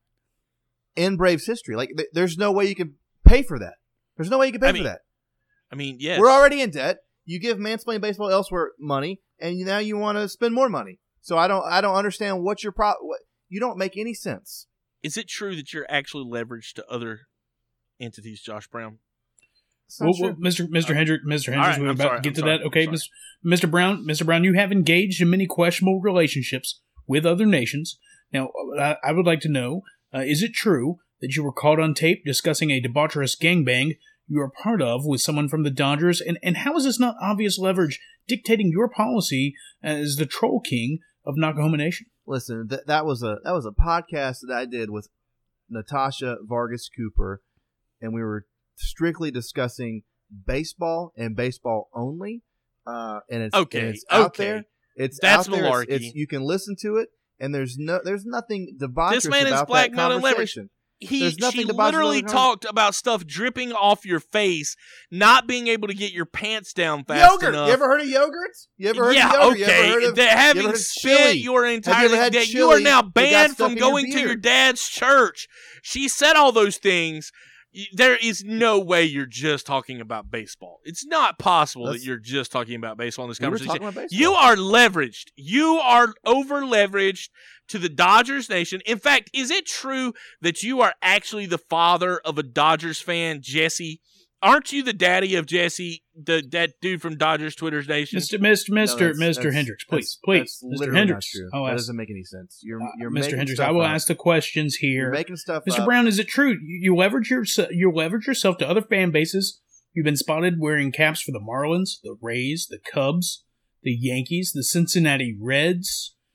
[SPEAKER 1] in Braves history. Like th- there's no way you can pay for that. There's no way you can pay
[SPEAKER 5] I
[SPEAKER 1] for
[SPEAKER 5] mean,
[SPEAKER 1] that.
[SPEAKER 5] I mean, yes.
[SPEAKER 1] We're already in debt. You give Mansplaining Baseball Elsewhere money, and now you want to spend more money. So I don't I don't understand what your pro. What, you don't make any sense.
[SPEAKER 5] Is it true that you're actually leveraged to other entities, Josh Brown?
[SPEAKER 1] It's not
[SPEAKER 4] Well,
[SPEAKER 1] true.
[SPEAKER 4] well, Mister Mister
[SPEAKER 5] Uh,
[SPEAKER 4] Hendrick, Mister
[SPEAKER 5] all
[SPEAKER 4] Hendricks,
[SPEAKER 5] right,
[SPEAKER 4] we're
[SPEAKER 5] I'm
[SPEAKER 4] about
[SPEAKER 5] sorry,
[SPEAKER 4] to get
[SPEAKER 5] I'm
[SPEAKER 4] to
[SPEAKER 5] sorry,
[SPEAKER 4] that. Okay,
[SPEAKER 5] I'm
[SPEAKER 4] Mister Mister Brown, Mister Brown, you have engaged in many questionable relationships with other nations. Now, I, I would like to know: uh, is it true that you were caught on tape discussing a debaucherous gangbang you were part of with someone from the Dodgers? And and how is this not obvious leverage dictating your policy as the troll king of Nakahoma Nation?
[SPEAKER 1] Listen, th- that was a that was a podcast that I did with Natasha Vargas Cooper, and we were strictly discussing baseball and baseball only. Uh, and it's
[SPEAKER 5] Okay,
[SPEAKER 1] and it's out
[SPEAKER 5] okay.
[SPEAKER 1] there. It's
[SPEAKER 5] That's
[SPEAKER 1] out there. It's,
[SPEAKER 5] malarkey.
[SPEAKER 1] it's you can listen to it, and there's no there's nothing debaucherous
[SPEAKER 5] This man is
[SPEAKER 1] about that
[SPEAKER 5] blackmailing leverage.
[SPEAKER 1] conversation.
[SPEAKER 5] He
[SPEAKER 1] There's nothing
[SPEAKER 5] she
[SPEAKER 1] to bother
[SPEAKER 5] literally
[SPEAKER 1] the
[SPEAKER 5] talked about stuff dripping off your face, not being able to get your pants down fast
[SPEAKER 1] Yogurt.
[SPEAKER 5] enough.
[SPEAKER 1] You ever heard of yogurts? You ever heard
[SPEAKER 5] yeah,
[SPEAKER 1] of yogurt? You
[SPEAKER 5] okay.
[SPEAKER 1] ever heard of,
[SPEAKER 5] that
[SPEAKER 1] you ever
[SPEAKER 5] having
[SPEAKER 1] heard of
[SPEAKER 5] spent
[SPEAKER 1] chili?
[SPEAKER 5] your
[SPEAKER 1] Have
[SPEAKER 5] entire
[SPEAKER 1] you ever had
[SPEAKER 5] day, you are
[SPEAKER 1] chili
[SPEAKER 5] now
[SPEAKER 1] that got
[SPEAKER 5] banned
[SPEAKER 1] stuck
[SPEAKER 5] from
[SPEAKER 1] in your
[SPEAKER 5] going to your
[SPEAKER 1] beard?
[SPEAKER 5] dad's church. She said all those things. Y- There is no way you're just talking about baseball. It's not possible
[SPEAKER 1] Let's-
[SPEAKER 5] that you're just talking about baseball in this
[SPEAKER 1] We were
[SPEAKER 5] conversation.
[SPEAKER 1] talking about baseball.
[SPEAKER 5] You are leveraged. You are over leveraged to the Dodgers nation. In fact, is it true that you are actually the father of a Dodgers fan, Jesse? Aren't you the daddy of Jesse, the that dude from Dodgers Twitter's nation?
[SPEAKER 4] Mister Mister
[SPEAKER 1] No,
[SPEAKER 4] Mister
[SPEAKER 1] that's-
[SPEAKER 4] Mister
[SPEAKER 1] that's-
[SPEAKER 4] Hendricks, please,
[SPEAKER 1] that's-
[SPEAKER 4] please,
[SPEAKER 1] that's
[SPEAKER 4] Mister
[SPEAKER 1] literally
[SPEAKER 4] Hendricks.
[SPEAKER 1] Not true.
[SPEAKER 4] I'll
[SPEAKER 1] that
[SPEAKER 4] ask-
[SPEAKER 1] doesn't make any sense. You're
[SPEAKER 4] Uh,
[SPEAKER 1] you're
[SPEAKER 4] Mister
[SPEAKER 1] making
[SPEAKER 4] Hendricks,
[SPEAKER 1] stuff
[SPEAKER 4] I will
[SPEAKER 1] up.
[SPEAKER 4] ask the questions here.
[SPEAKER 1] You're making stuff
[SPEAKER 4] Mister
[SPEAKER 1] up.
[SPEAKER 4] Brown, is it true you, you leverage your you leverage yourself to other fan bases? You've been spotted wearing caps for the Marlins, the Rays, the Cubs, the Yankees, the Cincinnati Reds,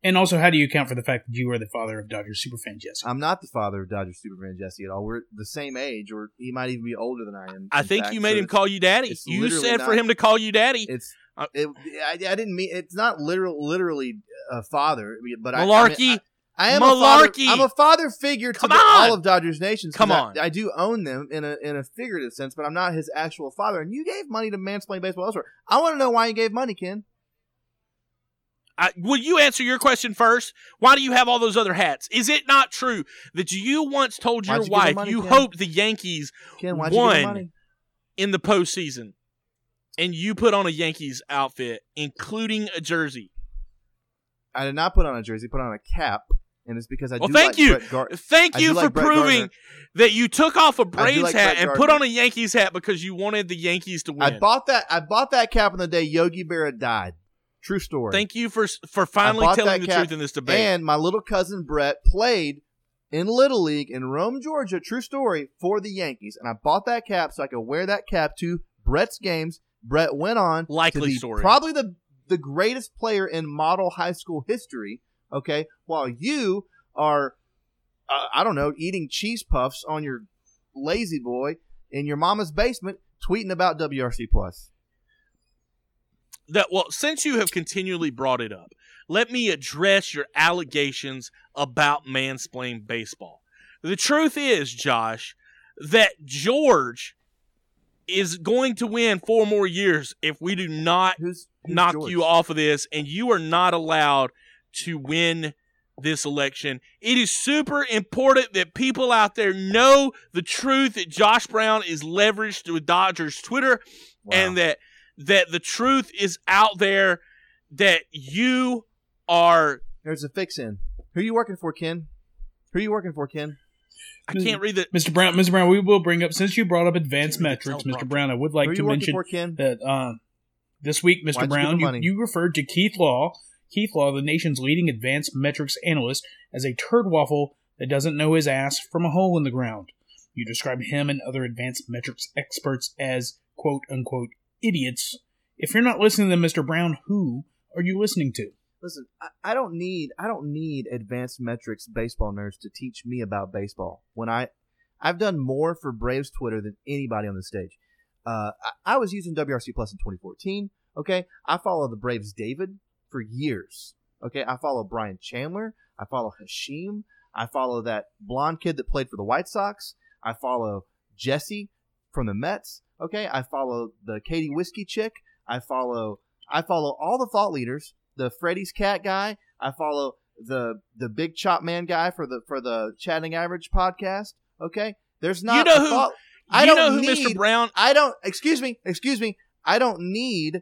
[SPEAKER 4] And also, how do you account for the fact that you are the father of Dodgers superfan Jesse?
[SPEAKER 1] I'm not the father of Dodgers superfan Jesse at all. We're the same age, or he might even be older than I am.
[SPEAKER 5] I think
[SPEAKER 1] fact,
[SPEAKER 5] you made
[SPEAKER 1] so
[SPEAKER 5] him call you daddy. You said
[SPEAKER 1] not,
[SPEAKER 5] for him to call you daddy.
[SPEAKER 1] It's it, I, I didn't mean it's not literal, literally a father, but
[SPEAKER 5] Malarkey.
[SPEAKER 1] I, I, mean, I, I am
[SPEAKER 5] Malarkey.
[SPEAKER 1] a father. I'm a father figure to
[SPEAKER 5] Come
[SPEAKER 1] the,
[SPEAKER 5] on.
[SPEAKER 1] all of Dodgers Nations.
[SPEAKER 5] Come
[SPEAKER 1] I,
[SPEAKER 5] on.
[SPEAKER 1] I do own them in a in a figurative sense, but I'm not his actual father. And you gave money to Mansplain Baseball elsewhere. I want to know why you gave money, Ken.
[SPEAKER 5] I, will you answer your question first? Why do you have all those other hats? Is it not true that you once told your
[SPEAKER 1] Why'd you give her
[SPEAKER 5] wife
[SPEAKER 1] money,
[SPEAKER 5] you
[SPEAKER 1] Ken?
[SPEAKER 5] hoped the Yankees
[SPEAKER 1] Ken, why'd you give her
[SPEAKER 5] won
[SPEAKER 1] money?
[SPEAKER 5] in the postseason, and you put on a Yankees outfit, including a jersey?
[SPEAKER 1] I did not put on a jersey. Put on a cap, and it's because I
[SPEAKER 5] Well,
[SPEAKER 1] do
[SPEAKER 5] thank
[SPEAKER 1] like
[SPEAKER 5] you,
[SPEAKER 1] Brett Gar-
[SPEAKER 5] thank
[SPEAKER 1] I
[SPEAKER 5] you
[SPEAKER 1] do
[SPEAKER 5] for
[SPEAKER 1] like Brett
[SPEAKER 5] proving
[SPEAKER 1] Gardner.
[SPEAKER 5] that you took off a Braves
[SPEAKER 1] like
[SPEAKER 5] hat
[SPEAKER 1] Brett
[SPEAKER 5] and
[SPEAKER 1] Gardner.
[SPEAKER 5] put on a Yankees hat because you wanted the Yankees to win.
[SPEAKER 1] I bought that. I bought that cap on the day Yogi Berra died. True story.
[SPEAKER 5] Thank you for for
[SPEAKER 1] I
[SPEAKER 5] finally
[SPEAKER 1] bought
[SPEAKER 5] telling
[SPEAKER 1] that
[SPEAKER 5] the
[SPEAKER 1] cap,
[SPEAKER 5] truth in this debate.
[SPEAKER 1] And my little cousin Brett played in Little League in Rome, Georgia. True story for the Yankees, and I bought that cap so I could wear that cap to Brett's games. Brett went on
[SPEAKER 5] Likely
[SPEAKER 1] to be
[SPEAKER 5] story.
[SPEAKER 1] probably the the greatest player in model high school history. Okay, while you are, uh, I don't know, eating cheese puffs on your lazy boy in your mama's basement, tweeting about W R C Plus.
[SPEAKER 5] That well, since you have continually brought it up, let me address your allegations about mansplain baseball. The truth is, Josh, that George is going to win four more years if we do not
[SPEAKER 1] Who's, who's
[SPEAKER 5] knock
[SPEAKER 1] George?
[SPEAKER 5] you off of this, and you are not allowed to win this election. It is super important that people out there know the truth that Josh Brown is leveraged with Dodgers Twitter,
[SPEAKER 1] Wow.
[SPEAKER 5] and that that the truth is out there, that you are.
[SPEAKER 1] There's a fix in. Who are you working for, Ken? Who are you working for, Ken?
[SPEAKER 5] I can't read the.
[SPEAKER 4] Mister Brown, Mister Brown, we will bring up, since you brought up advanced
[SPEAKER 5] Can't read the
[SPEAKER 4] metrics,
[SPEAKER 5] teleprompter.
[SPEAKER 4] Mister Brown, I would
[SPEAKER 1] Who
[SPEAKER 4] like
[SPEAKER 1] are
[SPEAKER 4] to
[SPEAKER 1] you working
[SPEAKER 4] mention
[SPEAKER 1] for, Ken?
[SPEAKER 4] that uh, this week, Mister
[SPEAKER 1] Why'd you give
[SPEAKER 4] Brown,
[SPEAKER 1] him
[SPEAKER 4] you,
[SPEAKER 1] money?
[SPEAKER 4] you referred to Keith Law, Keith Law, the nation's leading advanced metrics analyst, as a turd waffle that doesn't know his ass from a hole in the ground. You described him and other advanced metrics experts as quote-unquote idiots. If you're not listening to them, Mister Brown, who are you listening to?
[SPEAKER 1] Listen, I, I don't need I don't need advanced metrics baseball nerds to teach me about baseball. When I I've done more for Braves Twitter than anybody on the stage. Uh, I, I was using W R C Plus in twenty fourteen. Okay, I follow the Braves David for years. Okay, I follow Brian Chandler. I follow Hashim. I follow that blonde kid that played for the White Sox. I follow Jesse from the Mets. Okay, I follow the Katie Whiskey chick. I follow I follow all the thought leaders. The Freddy's Cat guy. I follow the the Big Chop Man guy for the for the Chatting Average podcast. Okay, there's not.
[SPEAKER 5] You know
[SPEAKER 1] a
[SPEAKER 5] who?
[SPEAKER 1] thought, I
[SPEAKER 5] you
[SPEAKER 1] don't
[SPEAKER 5] know who,
[SPEAKER 1] need,
[SPEAKER 5] Mister Brown?
[SPEAKER 1] I don't. Excuse me. Excuse me. I don't need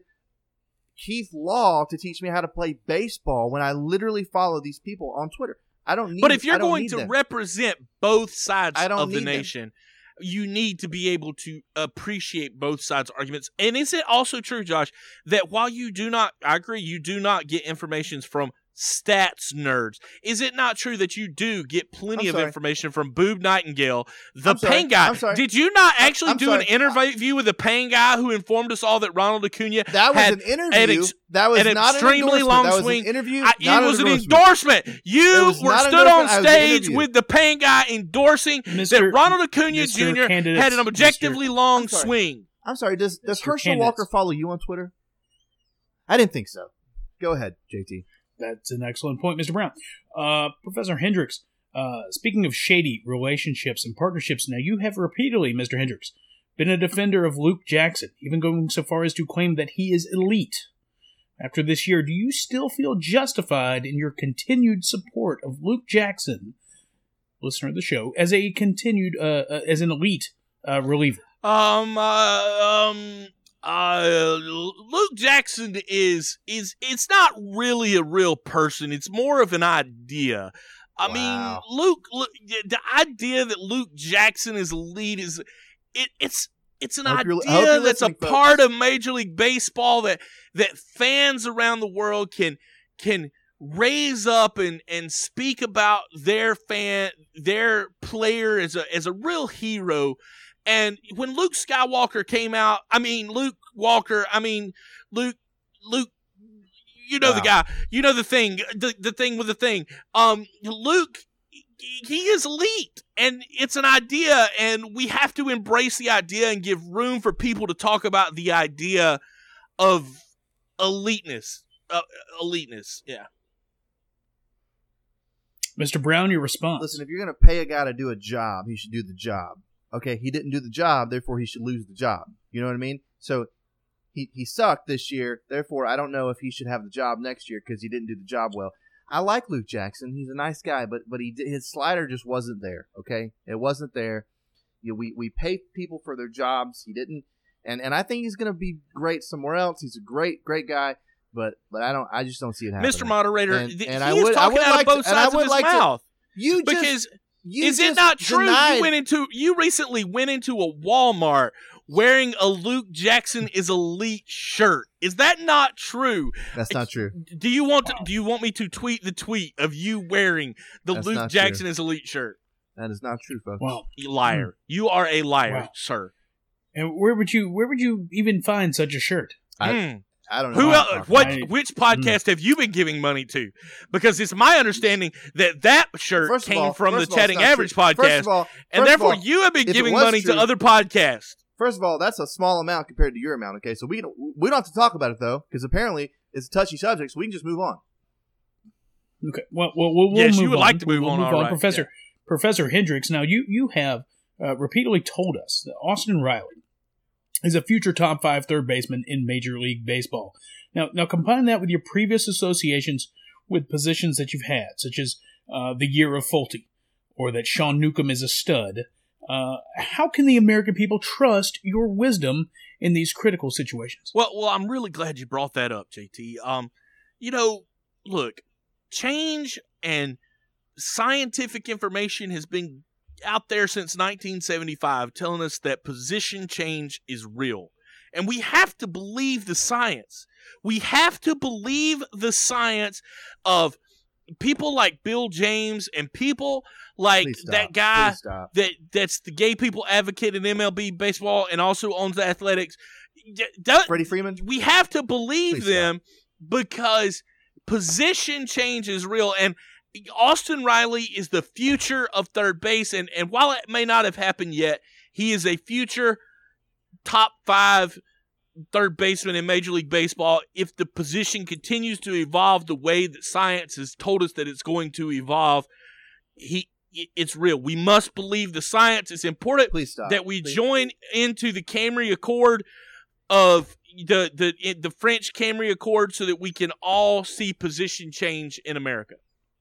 [SPEAKER 1] Keith Law to teach me how to play baseball when I literally follow these people on Twitter. I don't need.
[SPEAKER 5] But if you're
[SPEAKER 1] I don't
[SPEAKER 5] going
[SPEAKER 1] need
[SPEAKER 5] to
[SPEAKER 1] them.
[SPEAKER 5] represent both sides
[SPEAKER 1] I don't
[SPEAKER 5] of the
[SPEAKER 1] need them.
[SPEAKER 5] nation, you need to be able to appreciate both sides' arguments. And is it also true, Josh, that while you do not, I agree, you do not get information from stats nerds, is it not true that you do get plenty
[SPEAKER 1] I'm
[SPEAKER 5] of
[SPEAKER 1] sorry.
[SPEAKER 5] information from Boob Nightingale, the
[SPEAKER 1] I'm sorry.
[SPEAKER 5] pain guy?
[SPEAKER 1] I'm sorry.
[SPEAKER 5] Did you not actually
[SPEAKER 1] I'm
[SPEAKER 5] do an
[SPEAKER 1] sorry.
[SPEAKER 5] interview with the pain guy who informed us all that Ronald Acuna
[SPEAKER 1] That was
[SPEAKER 5] had
[SPEAKER 1] an interview.
[SPEAKER 5] ex-
[SPEAKER 1] that was
[SPEAKER 5] an
[SPEAKER 1] not
[SPEAKER 5] extremely
[SPEAKER 1] an
[SPEAKER 5] long
[SPEAKER 1] endorsement. That was
[SPEAKER 5] swing.
[SPEAKER 1] an interview.
[SPEAKER 5] I,
[SPEAKER 1] not
[SPEAKER 5] it was an
[SPEAKER 1] endorsement.
[SPEAKER 5] endorsement.
[SPEAKER 1] It
[SPEAKER 5] You
[SPEAKER 1] was
[SPEAKER 5] were
[SPEAKER 1] not an
[SPEAKER 5] stood on
[SPEAKER 1] endorsement. I was an
[SPEAKER 5] stage
[SPEAKER 1] interview.
[SPEAKER 5] with the pain guy endorsing
[SPEAKER 4] Mister
[SPEAKER 5] that Ronald Acuna
[SPEAKER 4] Mister
[SPEAKER 5] Junior
[SPEAKER 4] Candidates,
[SPEAKER 5] had an objectively long
[SPEAKER 1] I'm sorry.
[SPEAKER 5] swing.
[SPEAKER 1] I'm sorry. Does does
[SPEAKER 4] Mister
[SPEAKER 1] Herschel
[SPEAKER 4] Candace.
[SPEAKER 1] Walker follow you on Twitter? I didn't think so. Go ahead, J T.
[SPEAKER 4] That's an excellent point, Mister Brown. Uh, Professor Hendricks, uh, speaking of shady relationships and partnerships, now you have repeatedly, Mister Hendricks, been a defender of Luke Jackson, even going so far as to claim that he is elite. After this year, do you still feel justified in your continued support of Luke Jackson, listener of the show, as a continued, uh, uh, as an elite uh, reliever?
[SPEAKER 5] Um, uh, um, uh, Luke Jackson is is it's not really a real person. It's more of an idea. I
[SPEAKER 1] Wow.
[SPEAKER 5] mean, Luke, Luke, the idea that Luke Jackson is elite is it it's. It's an
[SPEAKER 1] I hope you're- I
[SPEAKER 5] idea
[SPEAKER 1] hope you're
[SPEAKER 5] that's a
[SPEAKER 1] listening, folks.
[SPEAKER 5] part of Major League Baseball that that fans around the world can can raise up and, and speak about their fan their player as a as a real hero. And when Luke Skywalker came out, I mean Luke Walker, I mean Luke Luke you know
[SPEAKER 1] Wow.
[SPEAKER 5] the guy. You know the thing. The the thing with the thing. Um, Luke, he is elite, and it's an idea, and we have to embrace the idea and give room for people to talk about the idea of eliteness. Uh, eliteness, yeah.
[SPEAKER 4] Mister Brown, your response.
[SPEAKER 1] Listen, if you're going to pay a guy to do a job, he should do the job. Okay, he didn't do the job, therefore he should lose the job. You know what I mean? So he he sucked this year, therefore I don't know if he should have the job next year because he didn't do the job well. I like Luke Jackson. He's a nice guy, but but he did, his slider just wasn't there, okay? It wasn't there. You know, we, we pay people for their jobs. He didn't. And, and I think he's going to be great somewhere else. He's a great, great guy. But but I don't. I just don't see it happening.
[SPEAKER 5] Mister Moderator,
[SPEAKER 1] and,
[SPEAKER 5] th-
[SPEAKER 1] and
[SPEAKER 5] he
[SPEAKER 1] I
[SPEAKER 5] is
[SPEAKER 1] would, I
[SPEAKER 5] talking
[SPEAKER 1] would
[SPEAKER 5] out
[SPEAKER 1] like
[SPEAKER 5] of both
[SPEAKER 1] to, and I
[SPEAKER 5] sides of
[SPEAKER 1] would
[SPEAKER 5] his
[SPEAKER 1] like
[SPEAKER 5] mouth.
[SPEAKER 1] To, you
[SPEAKER 5] because
[SPEAKER 1] just, you
[SPEAKER 5] is
[SPEAKER 1] just
[SPEAKER 5] it not true?
[SPEAKER 1] denied,
[SPEAKER 5] You went into you recently went into a Walmart wearing a Luke Jackson is elite shirt. Is that not true?
[SPEAKER 1] That's not true.
[SPEAKER 5] Do you want to, do you want me to tweet the tweet of you wearing the
[SPEAKER 1] That's
[SPEAKER 5] Luke
[SPEAKER 1] not
[SPEAKER 5] Jackson
[SPEAKER 1] true.
[SPEAKER 5] is elite shirt?
[SPEAKER 1] That is not true, folks.
[SPEAKER 4] Wow.
[SPEAKER 5] You liar. You are a liar,
[SPEAKER 4] Wow.
[SPEAKER 5] sir.
[SPEAKER 4] And where would you where would you even find such a shirt?
[SPEAKER 1] I,
[SPEAKER 5] Hmm.
[SPEAKER 1] I don't know.
[SPEAKER 5] Who
[SPEAKER 1] what
[SPEAKER 5] else?
[SPEAKER 1] I'm talking
[SPEAKER 5] What?
[SPEAKER 1] about.
[SPEAKER 4] I-
[SPEAKER 5] Which podcast have you been giving money to? Because it's my understanding that that shirt
[SPEAKER 1] First of
[SPEAKER 5] came
[SPEAKER 1] all-
[SPEAKER 5] from the
[SPEAKER 1] first of all, it's
[SPEAKER 5] Chatting
[SPEAKER 1] not
[SPEAKER 5] Average
[SPEAKER 1] true. First
[SPEAKER 5] podcast,
[SPEAKER 1] of all,
[SPEAKER 5] and
[SPEAKER 1] first of
[SPEAKER 5] therefore
[SPEAKER 1] all,
[SPEAKER 5] you have been
[SPEAKER 1] if it
[SPEAKER 5] giving
[SPEAKER 1] was
[SPEAKER 5] money
[SPEAKER 1] true-
[SPEAKER 5] to other podcasts.
[SPEAKER 1] First of all, that's a small amount compared to your amount. Okay, so we don't we don't have to talk about it though, because apparently it's a touchy subject. So we can just move on.
[SPEAKER 4] Okay. Well, well we'll, we'll
[SPEAKER 5] Yes,
[SPEAKER 4] move
[SPEAKER 5] you would
[SPEAKER 4] on.
[SPEAKER 5] like to move
[SPEAKER 4] We'll
[SPEAKER 5] on,
[SPEAKER 4] move
[SPEAKER 5] all
[SPEAKER 4] on.
[SPEAKER 5] right,
[SPEAKER 4] Professor Professor Hendricks. Now you you have uh, repeatedly told us that Austin Riley is a future top five third baseman in Major League Baseball. Now, now combine that with your previous associations with positions that you've had, such as uh, the year of Fulte, or that Sean Newcomb is a stud. Uh, how can the American people trust your wisdom in these critical situations?
[SPEAKER 5] Well, well, I'm really glad you brought that up, J T. Um, you know, look, change and scientific information has been out there since nineteen seventy-five, telling us that position change is real, and we have to believe the science. We have to believe the science of people like Bill James and people like
[SPEAKER 1] Please stop.
[SPEAKER 5] that guy
[SPEAKER 1] Please stop.
[SPEAKER 5] that that's the gay people advocate in M L B baseball and also owns the Athletics. D- do-
[SPEAKER 1] Freddie Freeman.
[SPEAKER 5] we have to believe
[SPEAKER 1] Please
[SPEAKER 5] them because position change is real, and Austin Riley is the future of third base, and, and while it may not have happened yet, he is a future top five third baseman in Major League Baseball if the position continues to evolve the way that science has told us that it's going to evolve. He, it's real. We must believe the science. It's important
[SPEAKER 1] Please stop.
[SPEAKER 5] that we
[SPEAKER 1] Please.
[SPEAKER 5] join into the Camry Accord of the the the French Camry Accord so that we can all see position change in America.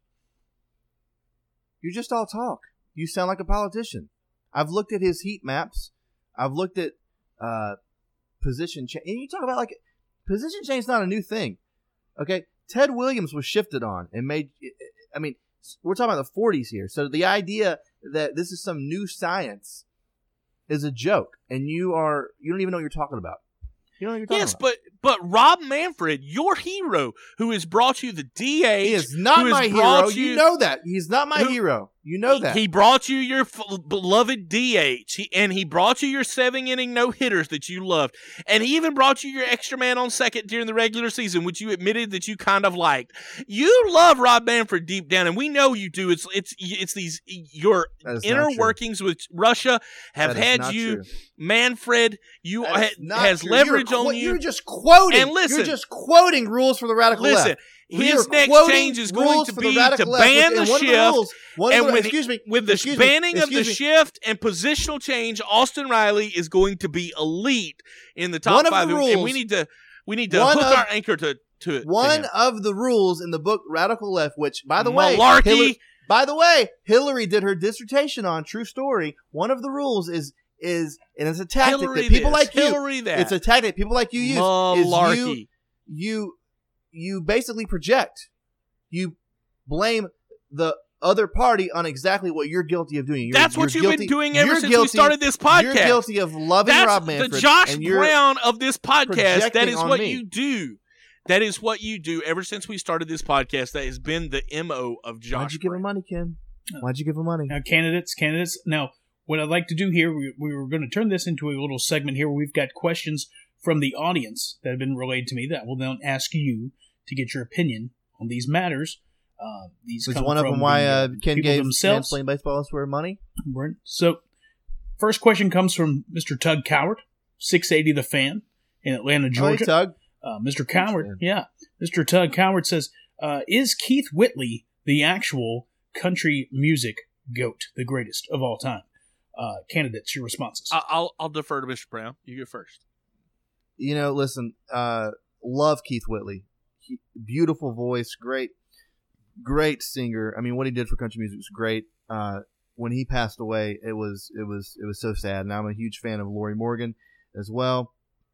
[SPEAKER 1] You just all talk. You sound like a politician. I've looked at his heat maps. I've looked at uh, position change. And you talk about like position change is not a new thing. Okay, Ted Williams was shifted on and made. I mean, we're talking about the forties here. So the idea that this is some new science is a joke, and you are you don't even know what you're talking about. You don't know what you're talking
[SPEAKER 5] Yes,
[SPEAKER 1] about.
[SPEAKER 5] but but Rob Manfred, your hero, who has brought you the D H,
[SPEAKER 1] He is not
[SPEAKER 5] who has
[SPEAKER 1] my
[SPEAKER 5] brought
[SPEAKER 1] hero. You, know that. He's not my
[SPEAKER 5] Who-
[SPEAKER 1] hero. You know that.
[SPEAKER 5] He brought you your f- beloved D H, he, and he brought you your seven-inning no-hitters that you loved. And he even brought you your extra man on second during the regular season, which you admitted that you kind of liked. You love Rob Manfred deep down, and we know you do. It's it's it's these your
[SPEAKER 1] That is
[SPEAKER 5] inner
[SPEAKER 1] not true.
[SPEAKER 5] workings with Russia have
[SPEAKER 1] That is
[SPEAKER 5] had
[SPEAKER 1] not
[SPEAKER 5] you,
[SPEAKER 1] true.
[SPEAKER 5] Manfred. You
[SPEAKER 1] That
[SPEAKER 5] ha-
[SPEAKER 1] is not
[SPEAKER 5] has
[SPEAKER 1] true.
[SPEAKER 5] leverage
[SPEAKER 1] You're
[SPEAKER 5] on
[SPEAKER 1] qu-
[SPEAKER 5] you.
[SPEAKER 1] You're just quoting.
[SPEAKER 5] And listen-
[SPEAKER 1] you're just quoting rules for the radical
[SPEAKER 5] Listen,
[SPEAKER 1] left. We
[SPEAKER 5] his
[SPEAKER 1] are
[SPEAKER 5] next
[SPEAKER 1] quoting
[SPEAKER 5] change is going
[SPEAKER 1] rules
[SPEAKER 5] to
[SPEAKER 1] for the
[SPEAKER 5] be to
[SPEAKER 1] radical left,
[SPEAKER 5] ban
[SPEAKER 1] which-
[SPEAKER 5] the
[SPEAKER 1] and one of
[SPEAKER 5] shift.
[SPEAKER 1] rules- one of
[SPEAKER 5] and
[SPEAKER 1] the-
[SPEAKER 5] with,
[SPEAKER 1] excuse me,
[SPEAKER 5] with the
[SPEAKER 1] excuse me,
[SPEAKER 5] banning of the
[SPEAKER 1] excuse me.
[SPEAKER 5] shift and positional change, Austin Riley is going to be elite in the top
[SPEAKER 1] One of the
[SPEAKER 5] five. And- and we
[SPEAKER 1] rules-
[SPEAKER 5] need to we need to
[SPEAKER 1] one
[SPEAKER 5] hook
[SPEAKER 1] of-
[SPEAKER 5] our anchor to to it. to
[SPEAKER 1] One
[SPEAKER 5] him.
[SPEAKER 1] of the rules in the book Radical Left, which by the way,
[SPEAKER 5] Malarkey.
[SPEAKER 1] Hillary, by the way, Hillary did her dissertation on. True story. One of the rules is is and it's a tactic
[SPEAKER 5] Hillary
[SPEAKER 1] that people
[SPEAKER 5] this,
[SPEAKER 1] like you.
[SPEAKER 5] Hillary that.
[SPEAKER 1] It's a tactic people like you use.
[SPEAKER 5] Malarkey.
[SPEAKER 1] Is you you you basically project. You blame the other party on exactly what you're guilty of doing. You're,
[SPEAKER 5] That's what
[SPEAKER 1] you're
[SPEAKER 5] you've
[SPEAKER 1] guilty-
[SPEAKER 5] been doing ever
[SPEAKER 1] you're
[SPEAKER 5] since we
[SPEAKER 1] guilty-
[SPEAKER 5] started this podcast.
[SPEAKER 1] You're guilty of loving
[SPEAKER 5] That's
[SPEAKER 1] Rob Manfred.
[SPEAKER 5] the Josh
[SPEAKER 1] and you're-
[SPEAKER 5] Brown of this podcast. That
[SPEAKER 1] projecting
[SPEAKER 5] is
[SPEAKER 1] on
[SPEAKER 5] what
[SPEAKER 1] me.
[SPEAKER 5] you do. That is what you do ever since we started this podcast. That has been the M O of Josh
[SPEAKER 1] Why'd you give him
[SPEAKER 5] Brown.
[SPEAKER 1] money, Ken? Why'd you give him money?
[SPEAKER 4] Now, candidates, candidates. Now, what I'd like to do here, we, we were going to turn this into a little segment here where we've got questions from the audience that have been relayed to me that I will then ask you to get your opinion on these matters. Uh, these
[SPEAKER 1] Is
[SPEAKER 4] come
[SPEAKER 1] one of
[SPEAKER 4] from
[SPEAKER 1] them why
[SPEAKER 4] the,
[SPEAKER 1] uh, Ken
[SPEAKER 4] people
[SPEAKER 1] gave
[SPEAKER 4] themselves.
[SPEAKER 1] playing baseball elsewhere money?
[SPEAKER 4] So, first question comes from Mister Tug Coward, six eighty The Fan in Atlanta,
[SPEAKER 1] Oh, hey,
[SPEAKER 4] Georgia.
[SPEAKER 1] Tug.
[SPEAKER 4] Uh, Mister Coward,
[SPEAKER 1] fan.
[SPEAKER 4] yeah. Mister Tug Coward says, uh, is Keith Whitley the actual country music GOAT, the greatest of all time? Uh, candidates, your responses.
[SPEAKER 5] I- I'll I'll defer to Mister Brown. You go first.
[SPEAKER 1] You know, listen, uh, love Keith Whitley. He, beautiful voice, great, great singer. I mean, what he did for country music was great. Uh, when he passed away, it was it was it was so sad. And I'm a huge fan of Lori Morgan as well.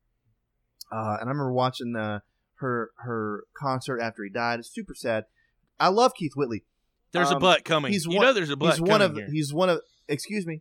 [SPEAKER 1] Uh, and I remember watching uh, her her concert after he died. It's super sad. I love Keith Whitley.
[SPEAKER 5] There's
[SPEAKER 1] Um,
[SPEAKER 5] a butt coming.
[SPEAKER 1] he's
[SPEAKER 5] you
[SPEAKER 1] one-
[SPEAKER 5] know there's a butt
[SPEAKER 1] He's
[SPEAKER 5] coming
[SPEAKER 1] one of
[SPEAKER 5] here.
[SPEAKER 1] he's one of excuse me.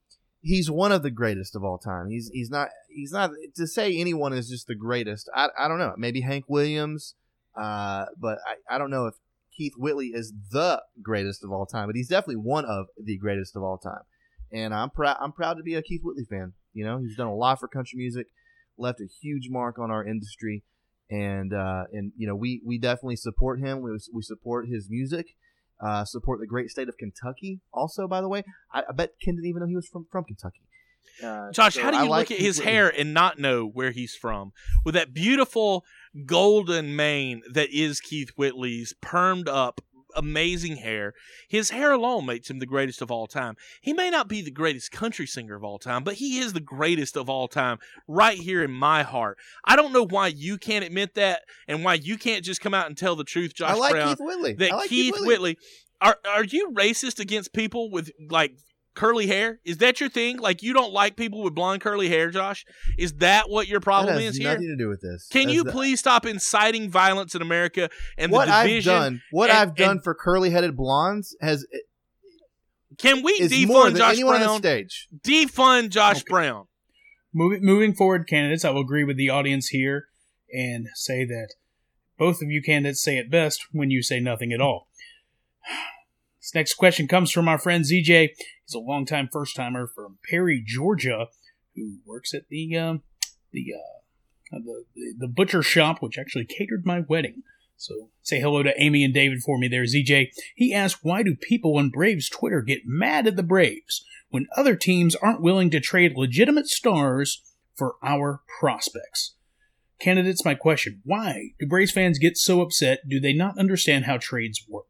[SPEAKER 1] He's one of the greatest of all time. He's he's not he's not to say anyone is just the greatest. I I don't know. Maybe Hank Williams, uh, but I, I don't know if Keith Whitley is the greatest of all time. But he's definitely one of the greatest of all time. And I'm proud I'm proud to be a Keith Whitley fan. You know, he's done a lot for country music, left a huge mark on our industry, and uh, and you know we we definitely support him. We we support his music. Uh, support the great state of Kentucky. Also, by the way, I, I bet Ken didn't even know he was from, from Kentucky. Uh,
[SPEAKER 5] Josh,
[SPEAKER 1] so
[SPEAKER 5] how do
[SPEAKER 1] I
[SPEAKER 5] you
[SPEAKER 1] like
[SPEAKER 5] look at
[SPEAKER 1] Keith
[SPEAKER 5] his
[SPEAKER 1] Whitley.
[SPEAKER 5] hair and not know where he's from? With that beautiful golden mane that is Keith Whitley's, permed up, amazing hair. His hair alone makes him the greatest of all time. He may not be the greatest country singer of all time, but he is the greatest of all time right here in my heart. I don't know why you can't admit that and why you can't just come out and tell the truth, Josh
[SPEAKER 1] I like
[SPEAKER 5] Brown,
[SPEAKER 1] Keith Whitley.
[SPEAKER 5] that
[SPEAKER 1] I like
[SPEAKER 5] Keith,
[SPEAKER 1] Keith
[SPEAKER 5] Whitley. Are are you racist against people with like curly hair? Is that your thing? Like you don't like people with blonde curly hair, Josh? Is that what your
[SPEAKER 1] That
[SPEAKER 5] problem
[SPEAKER 1] has
[SPEAKER 5] is here?
[SPEAKER 1] nothing to do with this.
[SPEAKER 5] Can
[SPEAKER 1] That's
[SPEAKER 5] you
[SPEAKER 1] the-
[SPEAKER 5] please stop inciting violence in America and
[SPEAKER 1] what
[SPEAKER 5] the
[SPEAKER 1] I've
[SPEAKER 5] division?
[SPEAKER 1] done? What
[SPEAKER 5] and-
[SPEAKER 1] I've done
[SPEAKER 5] and-
[SPEAKER 1] for curly-headed blondes has
[SPEAKER 5] Can we
[SPEAKER 1] is more
[SPEAKER 5] defund
[SPEAKER 1] than
[SPEAKER 5] Josh
[SPEAKER 1] anyone on the
[SPEAKER 5] Brown?
[SPEAKER 1] stage.
[SPEAKER 5] Defund Josh
[SPEAKER 4] Okay.
[SPEAKER 5] Brown.
[SPEAKER 4] Moving, moving forward, candidates, I will agree with the audience here and say that both of you candidates say it best when you say nothing at all. This next question comes from our friend Z J. He's a longtime first-timer from Perry, Georgia, who works at the um, the, uh, the the the butcher shop, which actually catered my wedding. So say hello to Amy and David for me there, Z J. He asked, why do people on Braves Twitter get mad at the Braves when other teams aren't willing to trade legitimate stars for our prospects? Candidates, my question, why do Braves fans get so upset? Do they not understand how trades work?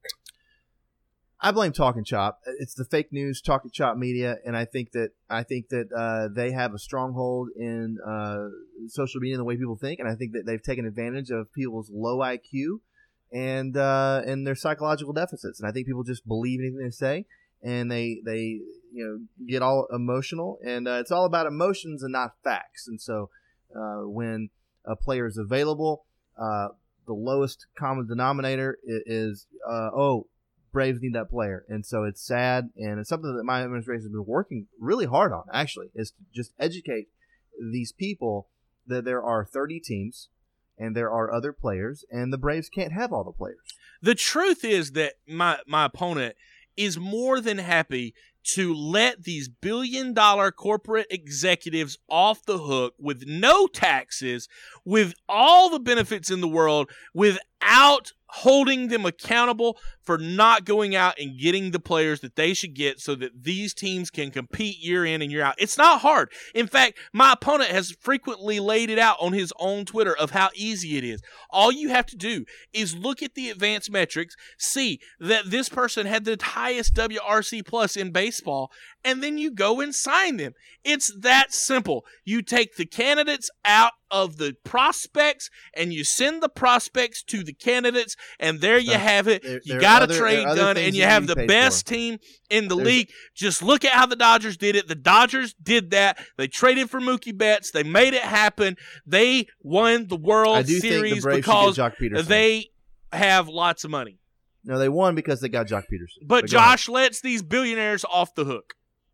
[SPEAKER 1] I blame Talking Chop. It's the fake news, Talking Chop media, and I think that I think that uh, they have a stronghold in uh, social media and the way people think, and I think that they've taken advantage of people's low I Q and uh, and their psychological deficits. And I think people just believe anything they say, and they they you know get all emotional, and uh, it's all about emotions and not facts. And so uh, when a player is available, uh, the lowest common denominator is, is uh, oh. Braves need that player, and so it's sad, and it's something that my administration has been working really hard on, actually, is to just educate these people that there are thirty teams, and there are other players, and the Braves can't have all the players.
[SPEAKER 5] The truth is that my my opponent is more than happy to let these billion dollar corporate executives off the hook with no taxes, with all the benefits in the world, without holding them accountable for not going out and getting the players that they should get so that these teams can compete year in and year out. It's not hard. In fact, my opponent has frequently laid it out on his own Twitter of how easy it is. All you have to do is look at the advanced metrics, see that this person had the highest W R C plus in baseball, and then you go and sign them. It's that simple. You take the candidates out of the prospects and you send the prospects to the candidates, and there you
[SPEAKER 1] Uh,
[SPEAKER 5] have it.
[SPEAKER 1] there-
[SPEAKER 5] You
[SPEAKER 1] there are
[SPEAKER 5] got a
[SPEAKER 1] other- there
[SPEAKER 5] trade
[SPEAKER 1] are other
[SPEAKER 5] done,
[SPEAKER 1] things
[SPEAKER 5] and you
[SPEAKER 1] that
[SPEAKER 5] have
[SPEAKER 1] you
[SPEAKER 5] the
[SPEAKER 1] paid
[SPEAKER 5] best
[SPEAKER 1] for.
[SPEAKER 5] team in the
[SPEAKER 1] There's-
[SPEAKER 5] league. Just look at how the Dodgers did it. The Dodgers did that. They traded for Mookie Betts. They made it happen. They won the World
[SPEAKER 1] I do think the
[SPEAKER 5] Series
[SPEAKER 1] Braves should
[SPEAKER 5] because
[SPEAKER 1] get Jock Peterson.
[SPEAKER 5] they have lots of money.
[SPEAKER 1] No, they won because they got Jock Peterson.
[SPEAKER 5] But
[SPEAKER 1] go
[SPEAKER 5] Josh lets these billionaires off the hook.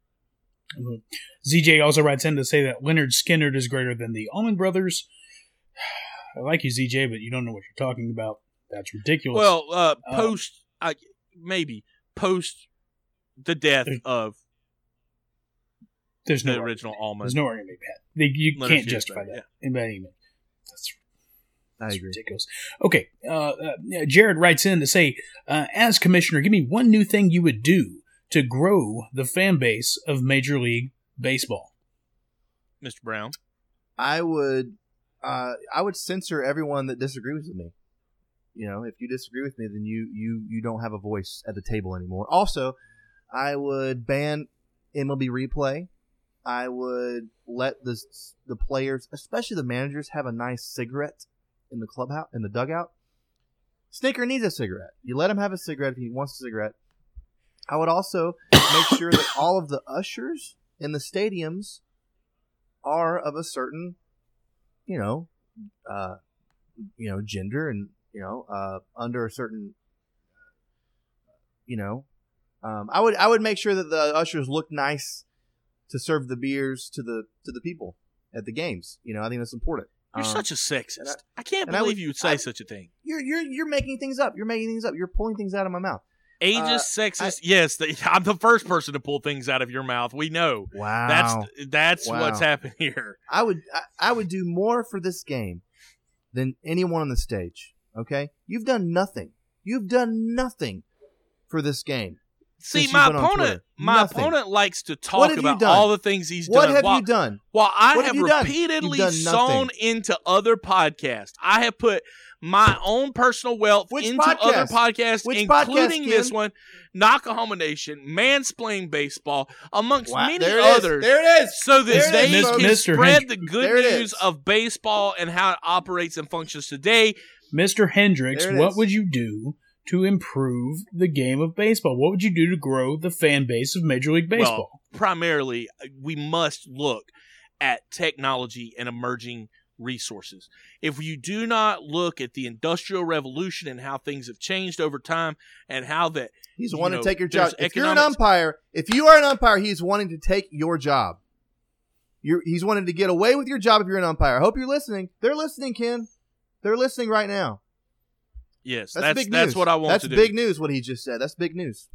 [SPEAKER 4] Mhm. Z J also writes in to say that Leonard Skinner is greater than the Allman Brothers. I like you, Z J, but you don't know what you're talking about. That's ridiculous.
[SPEAKER 5] Well, uh,
[SPEAKER 4] Um,
[SPEAKER 5] post, I maybe post the death
[SPEAKER 4] There's-
[SPEAKER 5] of
[SPEAKER 4] there's
[SPEAKER 5] the
[SPEAKER 4] no
[SPEAKER 5] original
[SPEAKER 4] argument.
[SPEAKER 5] Allman.
[SPEAKER 4] There's no argument to be had. They- You
[SPEAKER 5] Leonard
[SPEAKER 4] can't
[SPEAKER 5] Skinner,
[SPEAKER 4] justify
[SPEAKER 5] yeah.
[SPEAKER 4] that. In any event. That's
[SPEAKER 1] I
[SPEAKER 4] It's
[SPEAKER 1] agree.
[SPEAKER 4] ridiculous. Okay, uh, uh, Jared writes in to say, uh, as commissioner, give me one new thing you would do to grow the fan base of Major League Baseball.
[SPEAKER 5] Mister Brown.
[SPEAKER 1] I would, uh, I would censor everyone that disagrees with me. You know, if you disagree with me, then you you you don't have a voice at the table anymore. Also, I would ban M L B replay. I would let the the players, especially the managers, have a nice cigarette in the clubhouse, in the dugout. Snicker needs a cigarette. You let him have a cigarette if he wants a cigarette. I would also make sure that all of the ushers in the stadiums are of a certain, you know, uh, you know, gender and, you know, uh, under a certain, you know, um, I would I would make sure that the ushers look nice to serve the beers to the to the people at the games. You know, I think that's important.
[SPEAKER 5] You're
[SPEAKER 1] Um,
[SPEAKER 5] such a sexist.
[SPEAKER 1] and I-
[SPEAKER 5] I, can't
[SPEAKER 1] and I
[SPEAKER 5] believe
[SPEAKER 1] would-
[SPEAKER 5] you would say
[SPEAKER 1] I-
[SPEAKER 5] such a thing.
[SPEAKER 1] You're you're you're making things up. You're making things up. You're pulling things out of my mouth.
[SPEAKER 5] Ageist,
[SPEAKER 1] Uh,
[SPEAKER 5] sexist. yes, the, I'm the first person to pull things out of your mouth. We know.
[SPEAKER 1] Wow.
[SPEAKER 5] That's that's
[SPEAKER 1] Wow.
[SPEAKER 5] what's happened here.
[SPEAKER 1] I would I, I would do more for this game than anyone on the stage. Okay, you've done nothing. You've done nothing for this game.
[SPEAKER 5] See,
[SPEAKER 1] Since
[SPEAKER 5] my
[SPEAKER 1] you've been on
[SPEAKER 5] opponent,
[SPEAKER 1] Twitter.
[SPEAKER 5] my
[SPEAKER 1] Nothing.
[SPEAKER 5] opponent likes to
[SPEAKER 1] What
[SPEAKER 5] talk
[SPEAKER 1] have you
[SPEAKER 5] about
[SPEAKER 1] done?
[SPEAKER 5] all the things he's
[SPEAKER 1] What
[SPEAKER 5] done.
[SPEAKER 1] have
[SPEAKER 5] while,
[SPEAKER 1] you done?
[SPEAKER 5] While I
[SPEAKER 1] What
[SPEAKER 5] have,
[SPEAKER 1] have you done?
[SPEAKER 5] repeatedly
[SPEAKER 1] You've done nothing.
[SPEAKER 5] sown into other podcasts, I have put my own personal wealth
[SPEAKER 1] Which
[SPEAKER 5] into
[SPEAKER 1] podcast?
[SPEAKER 5] other podcasts,
[SPEAKER 1] Which
[SPEAKER 5] including
[SPEAKER 1] podcast,
[SPEAKER 5] this
[SPEAKER 1] Ken?
[SPEAKER 5] one, Knockahoma Nation, Mansplain Baseball, amongst
[SPEAKER 1] Wow,
[SPEAKER 5] many
[SPEAKER 1] there it is.
[SPEAKER 5] others.
[SPEAKER 1] There it is.
[SPEAKER 5] So that
[SPEAKER 1] There it
[SPEAKER 5] they
[SPEAKER 1] is,
[SPEAKER 5] can
[SPEAKER 1] folks.
[SPEAKER 4] Mister
[SPEAKER 5] spread
[SPEAKER 4] Hendricks.
[SPEAKER 5] the good
[SPEAKER 1] There it
[SPEAKER 5] news
[SPEAKER 1] is.
[SPEAKER 5] of baseball and how it operates and functions today.
[SPEAKER 4] Mister Hendricks,
[SPEAKER 1] There it
[SPEAKER 4] what
[SPEAKER 1] is.
[SPEAKER 4] would you do to improve the game of baseball? What would you do to grow the fan base of Major League Baseball?
[SPEAKER 5] Well, primarily, we must look at technology and emerging resources. If you do not look at the Industrial Revolution and how things have changed over time and how that
[SPEAKER 1] He's
[SPEAKER 5] you
[SPEAKER 1] wanting
[SPEAKER 5] know,
[SPEAKER 1] to take your
[SPEAKER 5] there's
[SPEAKER 1] job. If you're an
[SPEAKER 5] economics-
[SPEAKER 1] umpire, if you are an umpire, he's wanting to take your job. You're, he's wanting to get away with your job if you're an umpire. I hope you're listening. They're listening, Ken. They're listening right now.
[SPEAKER 5] yes,
[SPEAKER 1] That's,
[SPEAKER 5] that's
[SPEAKER 1] big
[SPEAKER 5] that's
[SPEAKER 1] news.
[SPEAKER 5] what I want
[SPEAKER 1] That's
[SPEAKER 5] to do.
[SPEAKER 1] big news. What he just said. That's big news.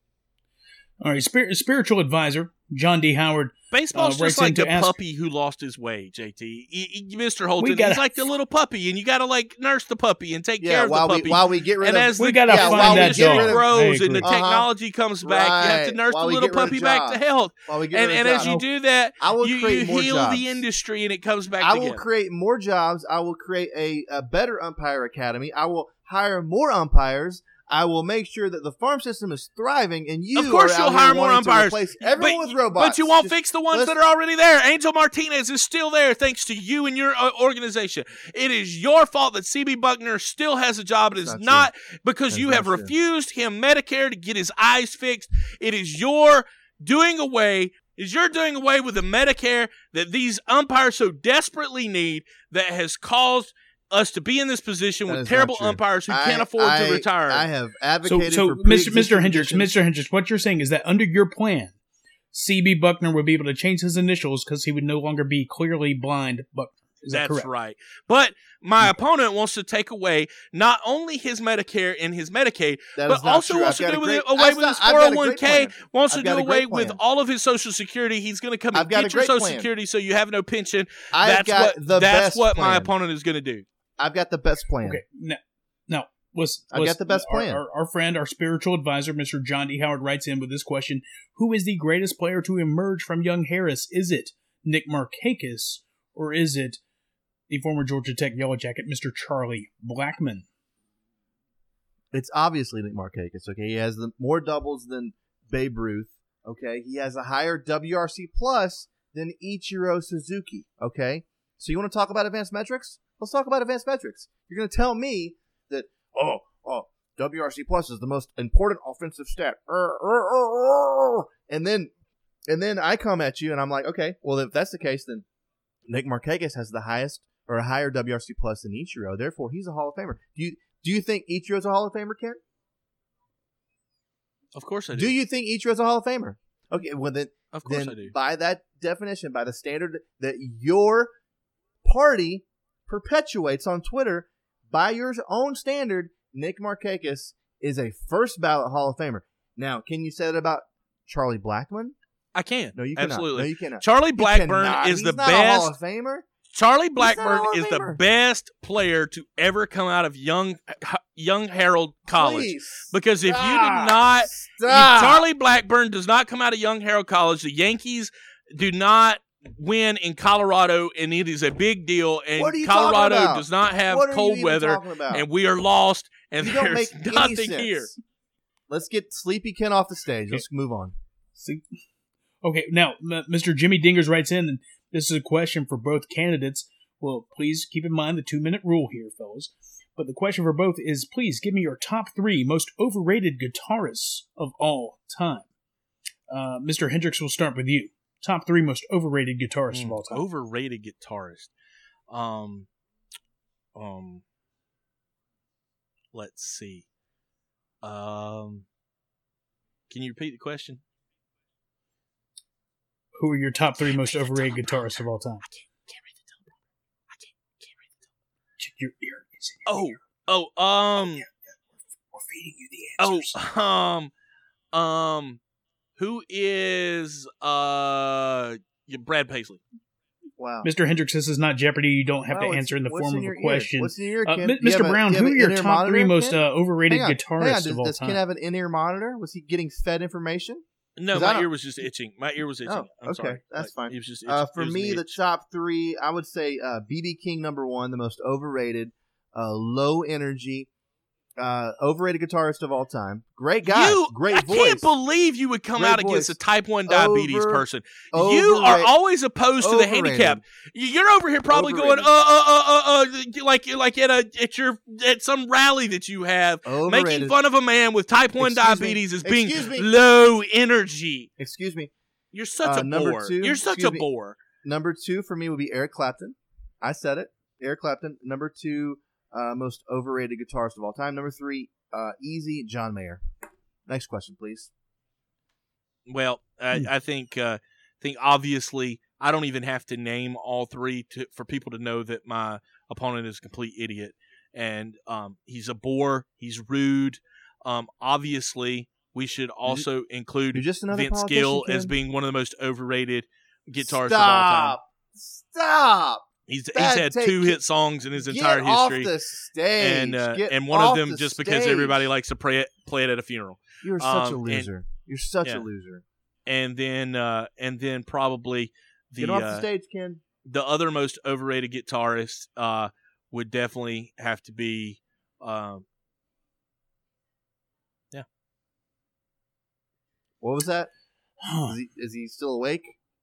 [SPEAKER 4] All right, spir- spiritual advisor John D. Howard.
[SPEAKER 5] Baseball's
[SPEAKER 4] Uh,
[SPEAKER 5] just
[SPEAKER 4] writes in
[SPEAKER 5] like
[SPEAKER 4] to
[SPEAKER 5] the
[SPEAKER 4] ask-
[SPEAKER 5] puppy who lost his way, J T. E- e- Mister Holton,
[SPEAKER 4] gotta-
[SPEAKER 5] he's like the little puppy, and you got to like nurse the puppy and take care
[SPEAKER 1] Yeah,
[SPEAKER 5] of the
[SPEAKER 1] while
[SPEAKER 5] puppy.
[SPEAKER 1] we while we get rid
[SPEAKER 5] and
[SPEAKER 1] of
[SPEAKER 5] as
[SPEAKER 4] We
[SPEAKER 5] the,
[SPEAKER 4] gotta
[SPEAKER 5] yeah,
[SPEAKER 1] find
[SPEAKER 5] while
[SPEAKER 1] that
[SPEAKER 5] the industry
[SPEAKER 1] dog.
[SPEAKER 5] grows
[SPEAKER 4] I
[SPEAKER 5] and the
[SPEAKER 4] agree.
[SPEAKER 1] Uh-huh.
[SPEAKER 5] technology comes back, you have to
[SPEAKER 1] Right.
[SPEAKER 5] nurse
[SPEAKER 1] While
[SPEAKER 5] the
[SPEAKER 1] we
[SPEAKER 5] little
[SPEAKER 1] get rid of
[SPEAKER 5] puppy back to
[SPEAKER 1] jobs.
[SPEAKER 5] health.
[SPEAKER 1] while we get
[SPEAKER 5] And,
[SPEAKER 1] rid
[SPEAKER 5] and
[SPEAKER 1] of
[SPEAKER 5] as you
[SPEAKER 1] jobs.
[SPEAKER 5] do that,
[SPEAKER 1] I will
[SPEAKER 5] you,
[SPEAKER 1] create
[SPEAKER 5] you
[SPEAKER 1] more
[SPEAKER 5] heal
[SPEAKER 1] jobs.
[SPEAKER 5] the industry and it comes back
[SPEAKER 1] I
[SPEAKER 5] together.
[SPEAKER 1] will create more jobs. I will create a, a better umpire academy. I will hire more umpires. I will make sure that the farm system is thriving, and you
[SPEAKER 5] Of course
[SPEAKER 1] are
[SPEAKER 5] you'll
[SPEAKER 1] out here
[SPEAKER 5] hire more
[SPEAKER 1] wanting to
[SPEAKER 5] umpires.
[SPEAKER 1] replace everyone
[SPEAKER 5] but,
[SPEAKER 1] with robots.
[SPEAKER 5] but you won't
[SPEAKER 1] Just-
[SPEAKER 5] fix the ones
[SPEAKER 1] let's-
[SPEAKER 5] that are already there. Angel Martinez is still there thanks to you and your uh, organization. It is your fault that C B Buckner still has a job. It is
[SPEAKER 1] That's
[SPEAKER 5] not,
[SPEAKER 1] not
[SPEAKER 5] because
[SPEAKER 1] That's
[SPEAKER 5] you
[SPEAKER 1] not
[SPEAKER 5] have
[SPEAKER 1] true.
[SPEAKER 5] refused him Medicare to get his eyes fixed. It is your doing away is you're doing away with the Medicare that these umpires so desperately need that has caused us to be in this position
[SPEAKER 1] That
[SPEAKER 5] with
[SPEAKER 1] is not
[SPEAKER 5] terrible
[SPEAKER 1] true.
[SPEAKER 5] umpires who
[SPEAKER 1] I-
[SPEAKER 5] can't afford
[SPEAKER 1] I-
[SPEAKER 5] to retire.
[SPEAKER 1] I have
[SPEAKER 4] So,
[SPEAKER 1] advocated
[SPEAKER 4] so
[SPEAKER 1] for
[SPEAKER 4] Mister
[SPEAKER 1] pre-existing
[SPEAKER 4] Mister Hendricks,
[SPEAKER 1] conditions.
[SPEAKER 4] Mister Hendricks, what you're saying is that under your plan, C B Buckner would be able to change his initials because he would no longer be clearly blind Buckner. Is that
[SPEAKER 5] That's
[SPEAKER 4] correct?
[SPEAKER 5] right. But my opponent wants to take away not only his Medicare and his Medicaid,
[SPEAKER 1] That
[SPEAKER 5] but
[SPEAKER 1] is not
[SPEAKER 5] also
[SPEAKER 1] true.
[SPEAKER 5] wants
[SPEAKER 1] I've
[SPEAKER 5] to
[SPEAKER 1] got
[SPEAKER 5] do
[SPEAKER 1] a
[SPEAKER 5] with
[SPEAKER 1] great-
[SPEAKER 5] it, away
[SPEAKER 1] I've
[SPEAKER 5] with
[SPEAKER 1] got-
[SPEAKER 5] his
[SPEAKER 1] I've
[SPEAKER 5] four
[SPEAKER 1] got a
[SPEAKER 5] oh one
[SPEAKER 1] great
[SPEAKER 5] k,
[SPEAKER 1] plan.
[SPEAKER 5] wants
[SPEAKER 1] I've
[SPEAKER 5] to
[SPEAKER 1] got
[SPEAKER 5] do
[SPEAKER 1] a great
[SPEAKER 5] away with
[SPEAKER 1] plan.
[SPEAKER 5] all of his Social Security. He's going to come and
[SPEAKER 1] I've got a
[SPEAKER 5] get your
[SPEAKER 1] great
[SPEAKER 5] Social
[SPEAKER 1] plan.
[SPEAKER 5] Security so you have no pension.
[SPEAKER 1] I've
[SPEAKER 5] That's
[SPEAKER 1] got
[SPEAKER 5] what
[SPEAKER 1] the
[SPEAKER 5] that's
[SPEAKER 1] best
[SPEAKER 5] what my
[SPEAKER 1] plan.
[SPEAKER 5] opponent is going to do.
[SPEAKER 1] I've got the best plan.
[SPEAKER 4] Okay. No, no. Was,
[SPEAKER 1] I've
[SPEAKER 4] was-
[SPEAKER 1] got the best
[SPEAKER 4] our-
[SPEAKER 1] plan.
[SPEAKER 4] Our, our friend, our spiritual advisor, Mister John D. Howard, writes in with this question: who is the greatest player to emerge from young Harris? Is it Nick Markakis, or is it the former Georgia Tech Yellow Jacket, Mister Charlie Blackmon?
[SPEAKER 1] It's obviously Nick Markakis. Okay, he has the more doubles than Babe Ruth. Okay, he has a higher W R C plus than Ichiro Suzuki. Okay, so you want to talk about advanced metrics? Let's talk about advanced metrics. You're going to tell me that oh oh W R C plus is the most important offensive stat, Er, er, er, er. and then and then I come at you and I'm like, okay, well if that's the case, then Nick Markakis has the highest or a higher W R C plus than Ichiro. Therefore, he's a Hall of Famer. Do you do you think Ichiro's a Hall of Famer, Ken?
[SPEAKER 5] Of course I do.
[SPEAKER 1] Do you think Ichiro's a Hall of Famer? Okay, well then,
[SPEAKER 5] of course
[SPEAKER 1] then
[SPEAKER 5] I do.
[SPEAKER 1] by that definition, by the standard that your party perpetuates on Twitter, by your own standard, Nick Markakis is a first ballot Hall of Famer. Now, can you say that about Charlie Blackmon?
[SPEAKER 5] I can.
[SPEAKER 1] No, you cannot.
[SPEAKER 5] Absolutely.
[SPEAKER 1] No, you cannot.
[SPEAKER 5] Charlie
[SPEAKER 1] You
[SPEAKER 5] Blackburn
[SPEAKER 1] cannot.
[SPEAKER 5] is
[SPEAKER 1] He's
[SPEAKER 5] the
[SPEAKER 1] not a Hall
[SPEAKER 5] best.
[SPEAKER 1] of Famer.
[SPEAKER 5] Charlie Blackburn
[SPEAKER 1] Hall of
[SPEAKER 5] is the
[SPEAKER 1] Famer.
[SPEAKER 5] best player to ever come out of Young Young Herald College.
[SPEAKER 1] Please.
[SPEAKER 5] Because if
[SPEAKER 1] Stop.
[SPEAKER 5] you did not,
[SPEAKER 1] Stop.
[SPEAKER 5] if Charlie Blackburn does not come out of Young Herald College, the Yankees do not win in Colorado, and it is a big deal. And
[SPEAKER 1] What are you
[SPEAKER 5] Colorado
[SPEAKER 1] talking about?
[SPEAKER 5] does not have
[SPEAKER 1] What are you
[SPEAKER 5] cold
[SPEAKER 1] even
[SPEAKER 5] weather,
[SPEAKER 1] talking about?
[SPEAKER 5] and we are lost, and
[SPEAKER 1] You don't
[SPEAKER 5] there's
[SPEAKER 1] make any
[SPEAKER 5] nothing
[SPEAKER 1] sense.
[SPEAKER 5] here.
[SPEAKER 1] Let's get Sleepy Ken off the stage. Let's move on.
[SPEAKER 4] See? Okay, now M- Mister Jimmy Dingers writes in, and this is a question for both candidates. Well, please keep in mind the two-minute rule here, fellas. But the question for both is, please give me your top three most overrated guitarists of all time. Uh, Mister Hendricks, we'll start with you. Top three most overrated guitarists
[SPEAKER 5] Mm,
[SPEAKER 4] of all time.
[SPEAKER 5] Overrated guitarist. Um, um, let's see. Um, can you repeat the question?
[SPEAKER 4] Who are your top three most
[SPEAKER 5] read the
[SPEAKER 4] overrated
[SPEAKER 5] teleprompter.
[SPEAKER 4] guitarists of all time?
[SPEAKER 5] I can't, can't read the teleprompter. I can't, can't read the teleprompter.
[SPEAKER 4] Check your ear. Is in your
[SPEAKER 5] Oh,
[SPEAKER 4] ear.
[SPEAKER 5] oh, um,
[SPEAKER 4] Yeah, yeah. We're feeding you the answers.
[SPEAKER 5] oh, um, um, who is uh Brad Paisley?
[SPEAKER 1] Wow.
[SPEAKER 4] Mister Hendricks, this is not Jeopardy. You don't have
[SPEAKER 1] Wow,
[SPEAKER 4] to
[SPEAKER 1] what's-
[SPEAKER 4] answer in the
[SPEAKER 1] what's
[SPEAKER 4] form
[SPEAKER 1] in
[SPEAKER 4] of
[SPEAKER 1] your
[SPEAKER 4] a
[SPEAKER 1] ear?
[SPEAKER 4] question.
[SPEAKER 1] What's in your ear,
[SPEAKER 4] Uh,
[SPEAKER 1] Ken?
[SPEAKER 4] M-
[SPEAKER 1] Do you
[SPEAKER 4] Mister
[SPEAKER 1] have a-
[SPEAKER 4] Brown,
[SPEAKER 1] do you have
[SPEAKER 4] who are
[SPEAKER 1] an
[SPEAKER 4] your
[SPEAKER 1] in-ear
[SPEAKER 4] top three
[SPEAKER 1] monitor,
[SPEAKER 4] most
[SPEAKER 1] Ken?
[SPEAKER 4] uh, overrated
[SPEAKER 1] Hang on,
[SPEAKER 4] guitarists
[SPEAKER 1] hang on. Does,
[SPEAKER 4] of all
[SPEAKER 1] does
[SPEAKER 4] time?
[SPEAKER 1] Ken have an in-ear monitor? Was he getting fed information?
[SPEAKER 5] No,
[SPEAKER 1] 'Cause I
[SPEAKER 5] my
[SPEAKER 1] don't-
[SPEAKER 5] ear was just itching. My ear was itching.
[SPEAKER 1] Oh,
[SPEAKER 5] I'm
[SPEAKER 1] okay,
[SPEAKER 5] sorry.
[SPEAKER 1] that's
[SPEAKER 5] My-
[SPEAKER 1] fine.
[SPEAKER 5] It was just itching.
[SPEAKER 1] Uh, for
[SPEAKER 5] It was
[SPEAKER 1] me,
[SPEAKER 5] an
[SPEAKER 1] the
[SPEAKER 5] itch.
[SPEAKER 1] top three, I would say uh, B B King number one, the most overrated, uh, low energy, uh, overrated guitarist of all time. Great guy,
[SPEAKER 5] You,
[SPEAKER 1] great
[SPEAKER 5] I
[SPEAKER 1] voice.
[SPEAKER 5] can't believe you would come
[SPEAKER 1] Great
[SPEAKER 5] out against
[SPEAKER 1] voice.
[SPEAKER 5] a type one diabetes
[SPEAKER 1] Over-
[SPEAKER 5] person. You are
[SPEAKER 1] overrated-
[SPEAKER 5] always opposed to the
[SPEAKER 1] overrated.
[SPEAKER 5] handicap. You- You're over here probably
[SPEAKER 1] Overrated.
[SPEAKER 5] going, uh, uh, uh, uh, uh, like, like at a at your at some rally that you have,
[SPEAKER 1] Overrated.
[SPEAKER 5] making fun of a man with type one
[SPEAKER 1] Excuse me.
[SPEAKER 5] diabetes as being
[SPEAKER 1] Excuse me.
[SPEAKER 5] low energy.
[SPEAKER 1] Excuse me.
[SPEAKER 5] You're such
[SPEAKER 1] Uh,
[SPEAKER 5] a
[SPEAKER 1] number
[SPEAKER 5] bore.
[SPEAKER 1] two,
[SPEAKER 5] You're such
[SPEAKER 1] excuse
[SPEAKER 5] a
[SPEAKER 1] me.
[SPEAKER 5] bore.
[SPEAKER 1] Number two for me would be Eric Clapton. I said it. Eric Clapton. Number two, uh, most overrated guitarist of all time. Number three, uh, easy, John Mayer. Next question, please.
[SPEAKER 5] Well, I, I think uh, think obviously I don't even have to name all three to, for people to know that my opponent is a complete idiot, and um, he's a bore. He's rude. Um, obviously, we should also include
[SPEAKER 1] You're just another
[SPEAKER 5] Vince
[SPEAKER 1] politician,
[SPEAKER 5] Gill
[SPEAKER 1] Ken.
[SPEAKER 5] as being one of the most overrated guitarists of all time.
[SPEAKER 1] Stop. Stop.
[SPEAKER 5] He's he's
[SPEAKER 1] Bad
[SPEAKER 5] had
[SPEAKER 1] take.
[SPEAKER 5] two hit songs in his
[SPEAKER 1] Get
[SPEAKER 5] entire
[SPEAKER 1] off
[SPEAKER 5] history,
[SPEAKER 1] the stage.
[SPEAKER 5] and uh,
[SPEAKER 1] Get
[SPEAKER 5] and one of
[SPEAKER 1] off
[SPEAKER 5] them
[SPEAKER 1] the
[SPEAKER 5] just because
[SPEAKER 1] stage.
[SPEAKER 5] everybody likes to play it play it at a funeral.
[SPEAKER 1] You're such a
[SPEAKER 5] um, and-
[SPEAKER 1] loser. You're such
[SPEAKER 5] yeah.
[SPEAKER 1] a loser.
[SPEAKER 5] And then uh, and then probably the
[SPEAKER 1] Get off
[SPEAKER 5] uh,
[SPEAKER 1] the stage, Ken.
[SPEAKER 5] the other most overrated guitarist uh, would definitely have to be, um, yeah.
[SPEAKER 1] What was that?
[SPEAKER 4] Huh.
[SPEAKER 1] Is he, is he still awake?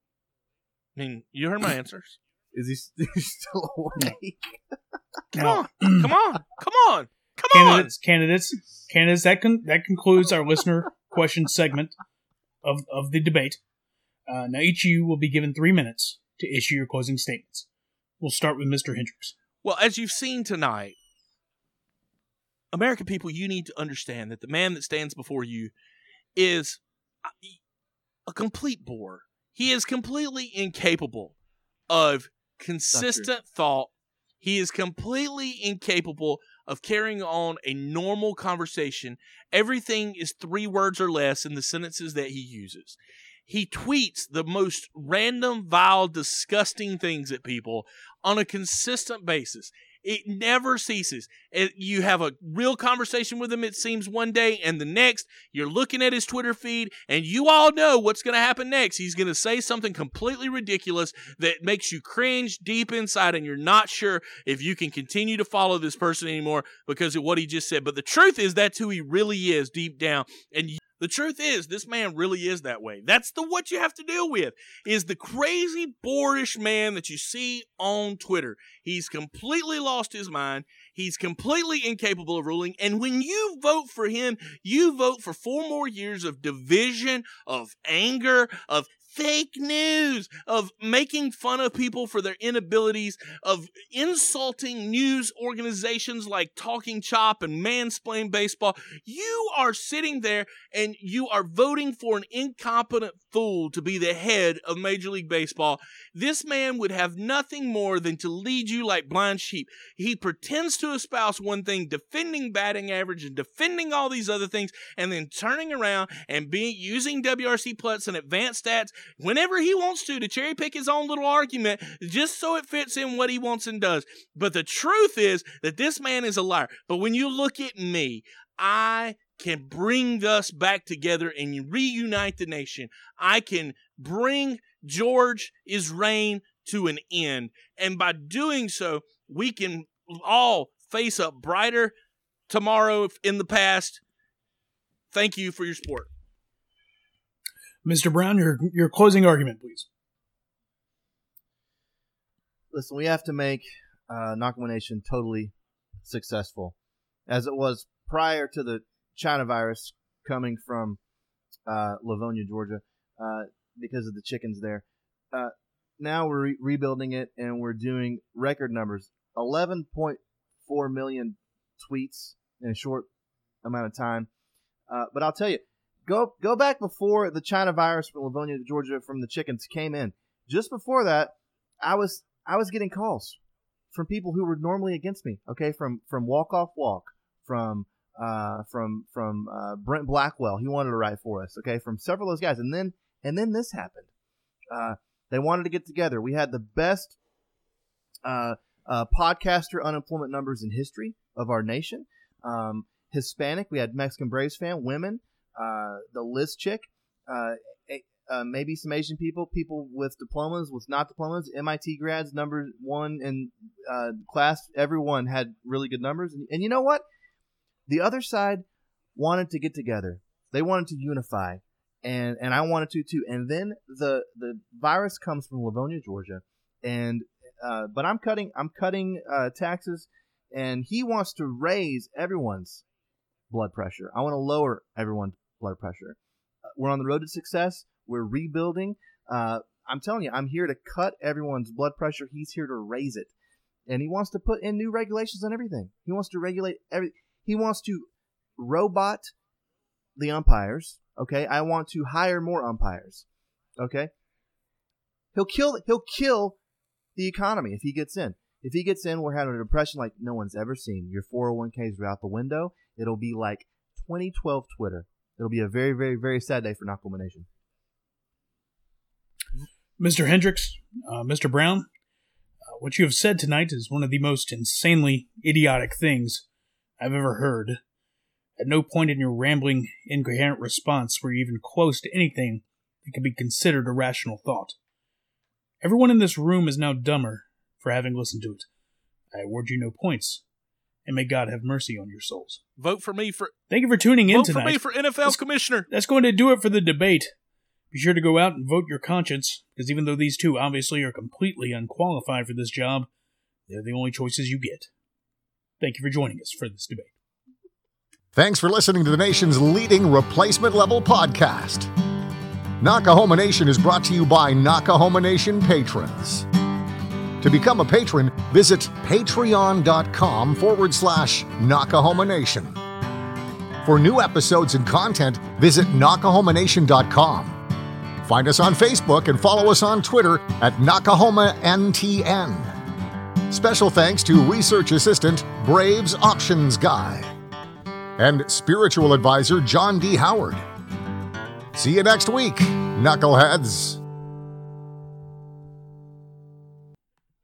[SPEAKER 5] I mean, you heard my answers.
[SPEAKER 1] Is he st- still awake?
[SPEAKER 5] Come
[SPEAKER 4] Now,
[SPEAKER 5] on, come on, come on, come
[SPEAKER 4] candidates, candidates, candidates. That con- that concludes our listener question segment of of the debate. Uh, now, each of you will be given three minutes to issue your closing statements. We'll start with Mister Hendricks.
[SPEAKER 5] on. Well, as you've seen tonight, American people, you need to understand that the man that stands before you is a, a complete bore. He is completely incapable of consistent thought. He is completely incapable of carrying on a normal conversation. Everything is three words or less in the sentences that he uses. He tweets the most random, vile, disgusting things at people on a consistent basis. It never ceases. It, you have a real conversation with him, it seems, one day, and the next, you're looking at his Twitter feed, and you all know what's going to happen next. He's going to say something completely ridiculous that makes you cringe deep inside, and you're not sure if you can continue to follow this person anymore because of what he just said. But the truth is, that's who he really is deep down, and you The truth is, this man really is that way. That's the what you have to deal with, is the crazy, boorish man that you see on Twitter. He's completely lost his mind. He's completely incapable of ruling. And when you vote for him, you vote for four more years of division, of anger, of fake news, of making fun of people for their inabilities, of insulting news organizations like Talking Chop and Mansplain Baseball. You are sitting there and you are voting for an incompetent fool to be the head of Major League Baseball. This man would have nothing more than to lead you like blind sheep. He pretends to espouse one thing, defending batting average and defending all these other things, and then turning around and being using W R C Plus and advanced stats whenever he wants to, to cherry pick his own little argument just so it fits in what he wants and does. But the truth is that this man is a liar. But when you look at me, I can bring us back together and reunite the nation. I can bring George's reign to an end. And by doing so, we can all face up brighter tomorrow in the past. Thank you for your support.
[SPEAKER 4] Mister Brown, your your closing argument, please.
[SPEAKER 1] Listen, we have to make uh, Nakama Nation totally successful, as it was prior to the China virus coming from uh, Livonia, Georgia, uh, because of the chickens there. Uh, now we're re- rebuilding it, and we're doing record numbers. eleven point four million tweets in a short amount of time. Uh, but I'll tell you, go go back before the China virus from Livonia, Georgia, from the chickens came in. Just before that, I was I was getting calls from people who were normally against me. Okay, from from Walk Off Walk, from uh, from from uh, Brent Blackwell. He wanted to write for us. Okay, from several of those guys, and then and then this happened. Uh, they wanted to get together. We had the best uh, uh, podcaster unemployment numbers in history of our nation. Um, Hispanic, we had Mexican Braves fan, women, uh, the Liz chick, uh, uh, maybe some Asian people, people with diplomas, with not diplomas, M I T grads, number one in uh, class. Everyone had really good numbers. And, and you know what? The other side wanted to get together. They wanted to unify, and and I wanted to too. And then the the virus comes from Livonia, Georgia, and uh, but I'm cutting I'm cutting uh, taxes, and he wants to raise everyone's blood pressure. I want to lower everyone's blood pressure. Uh, we're on the road to success. We're rebuilding. Uh, I'm telling you, I'm here to cut everyone's blood pressure. He's here to raise it, and he wants to put in new regulations on everything. He wants to regulate every. He wants to robot the umpires. Okay, I want to hire more umpires. Okay, he'll kill. He'll kill the economy if he gets in. If he gets in, we're having a depression like no one's ever seen. Your four oh one k's are out the window. It'll be like twenty twelve Twitter. It'll be a very, very, very sad day for Nakama Nation.
[SPEAKER 4] Mister Hendricks, uh, Mister Brown, uh, what you have said tonight is one of the most insanely idiotic things I've ever heard. At no point in your rambling, incoherent response were you even close to anything that could be considered a rational thought. Everyone in this room is now dumber for having listened to it. I award you no points, and may God have mercy on your souls.
[SPEAKER 5] Vote for me for...
[SPEAKER 4] Thank you for tuning in
[SPEAKER 5] Vote
[SPEAKER 4] tonight.
[SPEAKER 5] for me for N F L
[SPEAKER 4] that's,
[SPEAKER 5] commissioner.
[SPEAKER 4] That's going to do it for the debate. Be sure to go out and vote your conscience, because even though these two obviously are completely unqualified for this job, they're the only choices you get. Thank you for joining us for this debate.
[SPEAKER 6] Thanks for listening to the nation's leading replacement-level podcast. Nakahoma Nation is brought to you by Nakahoma Nation patrons. To become a patron, visit patreon.com forward slash Nakahoma Nation. For new episodes and content, visit nakahoma nation dot com. Find us on Facebook and follow us on Twitter at Nakahoma N T N. Special thanks to Research Assistant Braves Options Guy and Spiritual Advisor John D. Howard. See you next week, knuckleheads.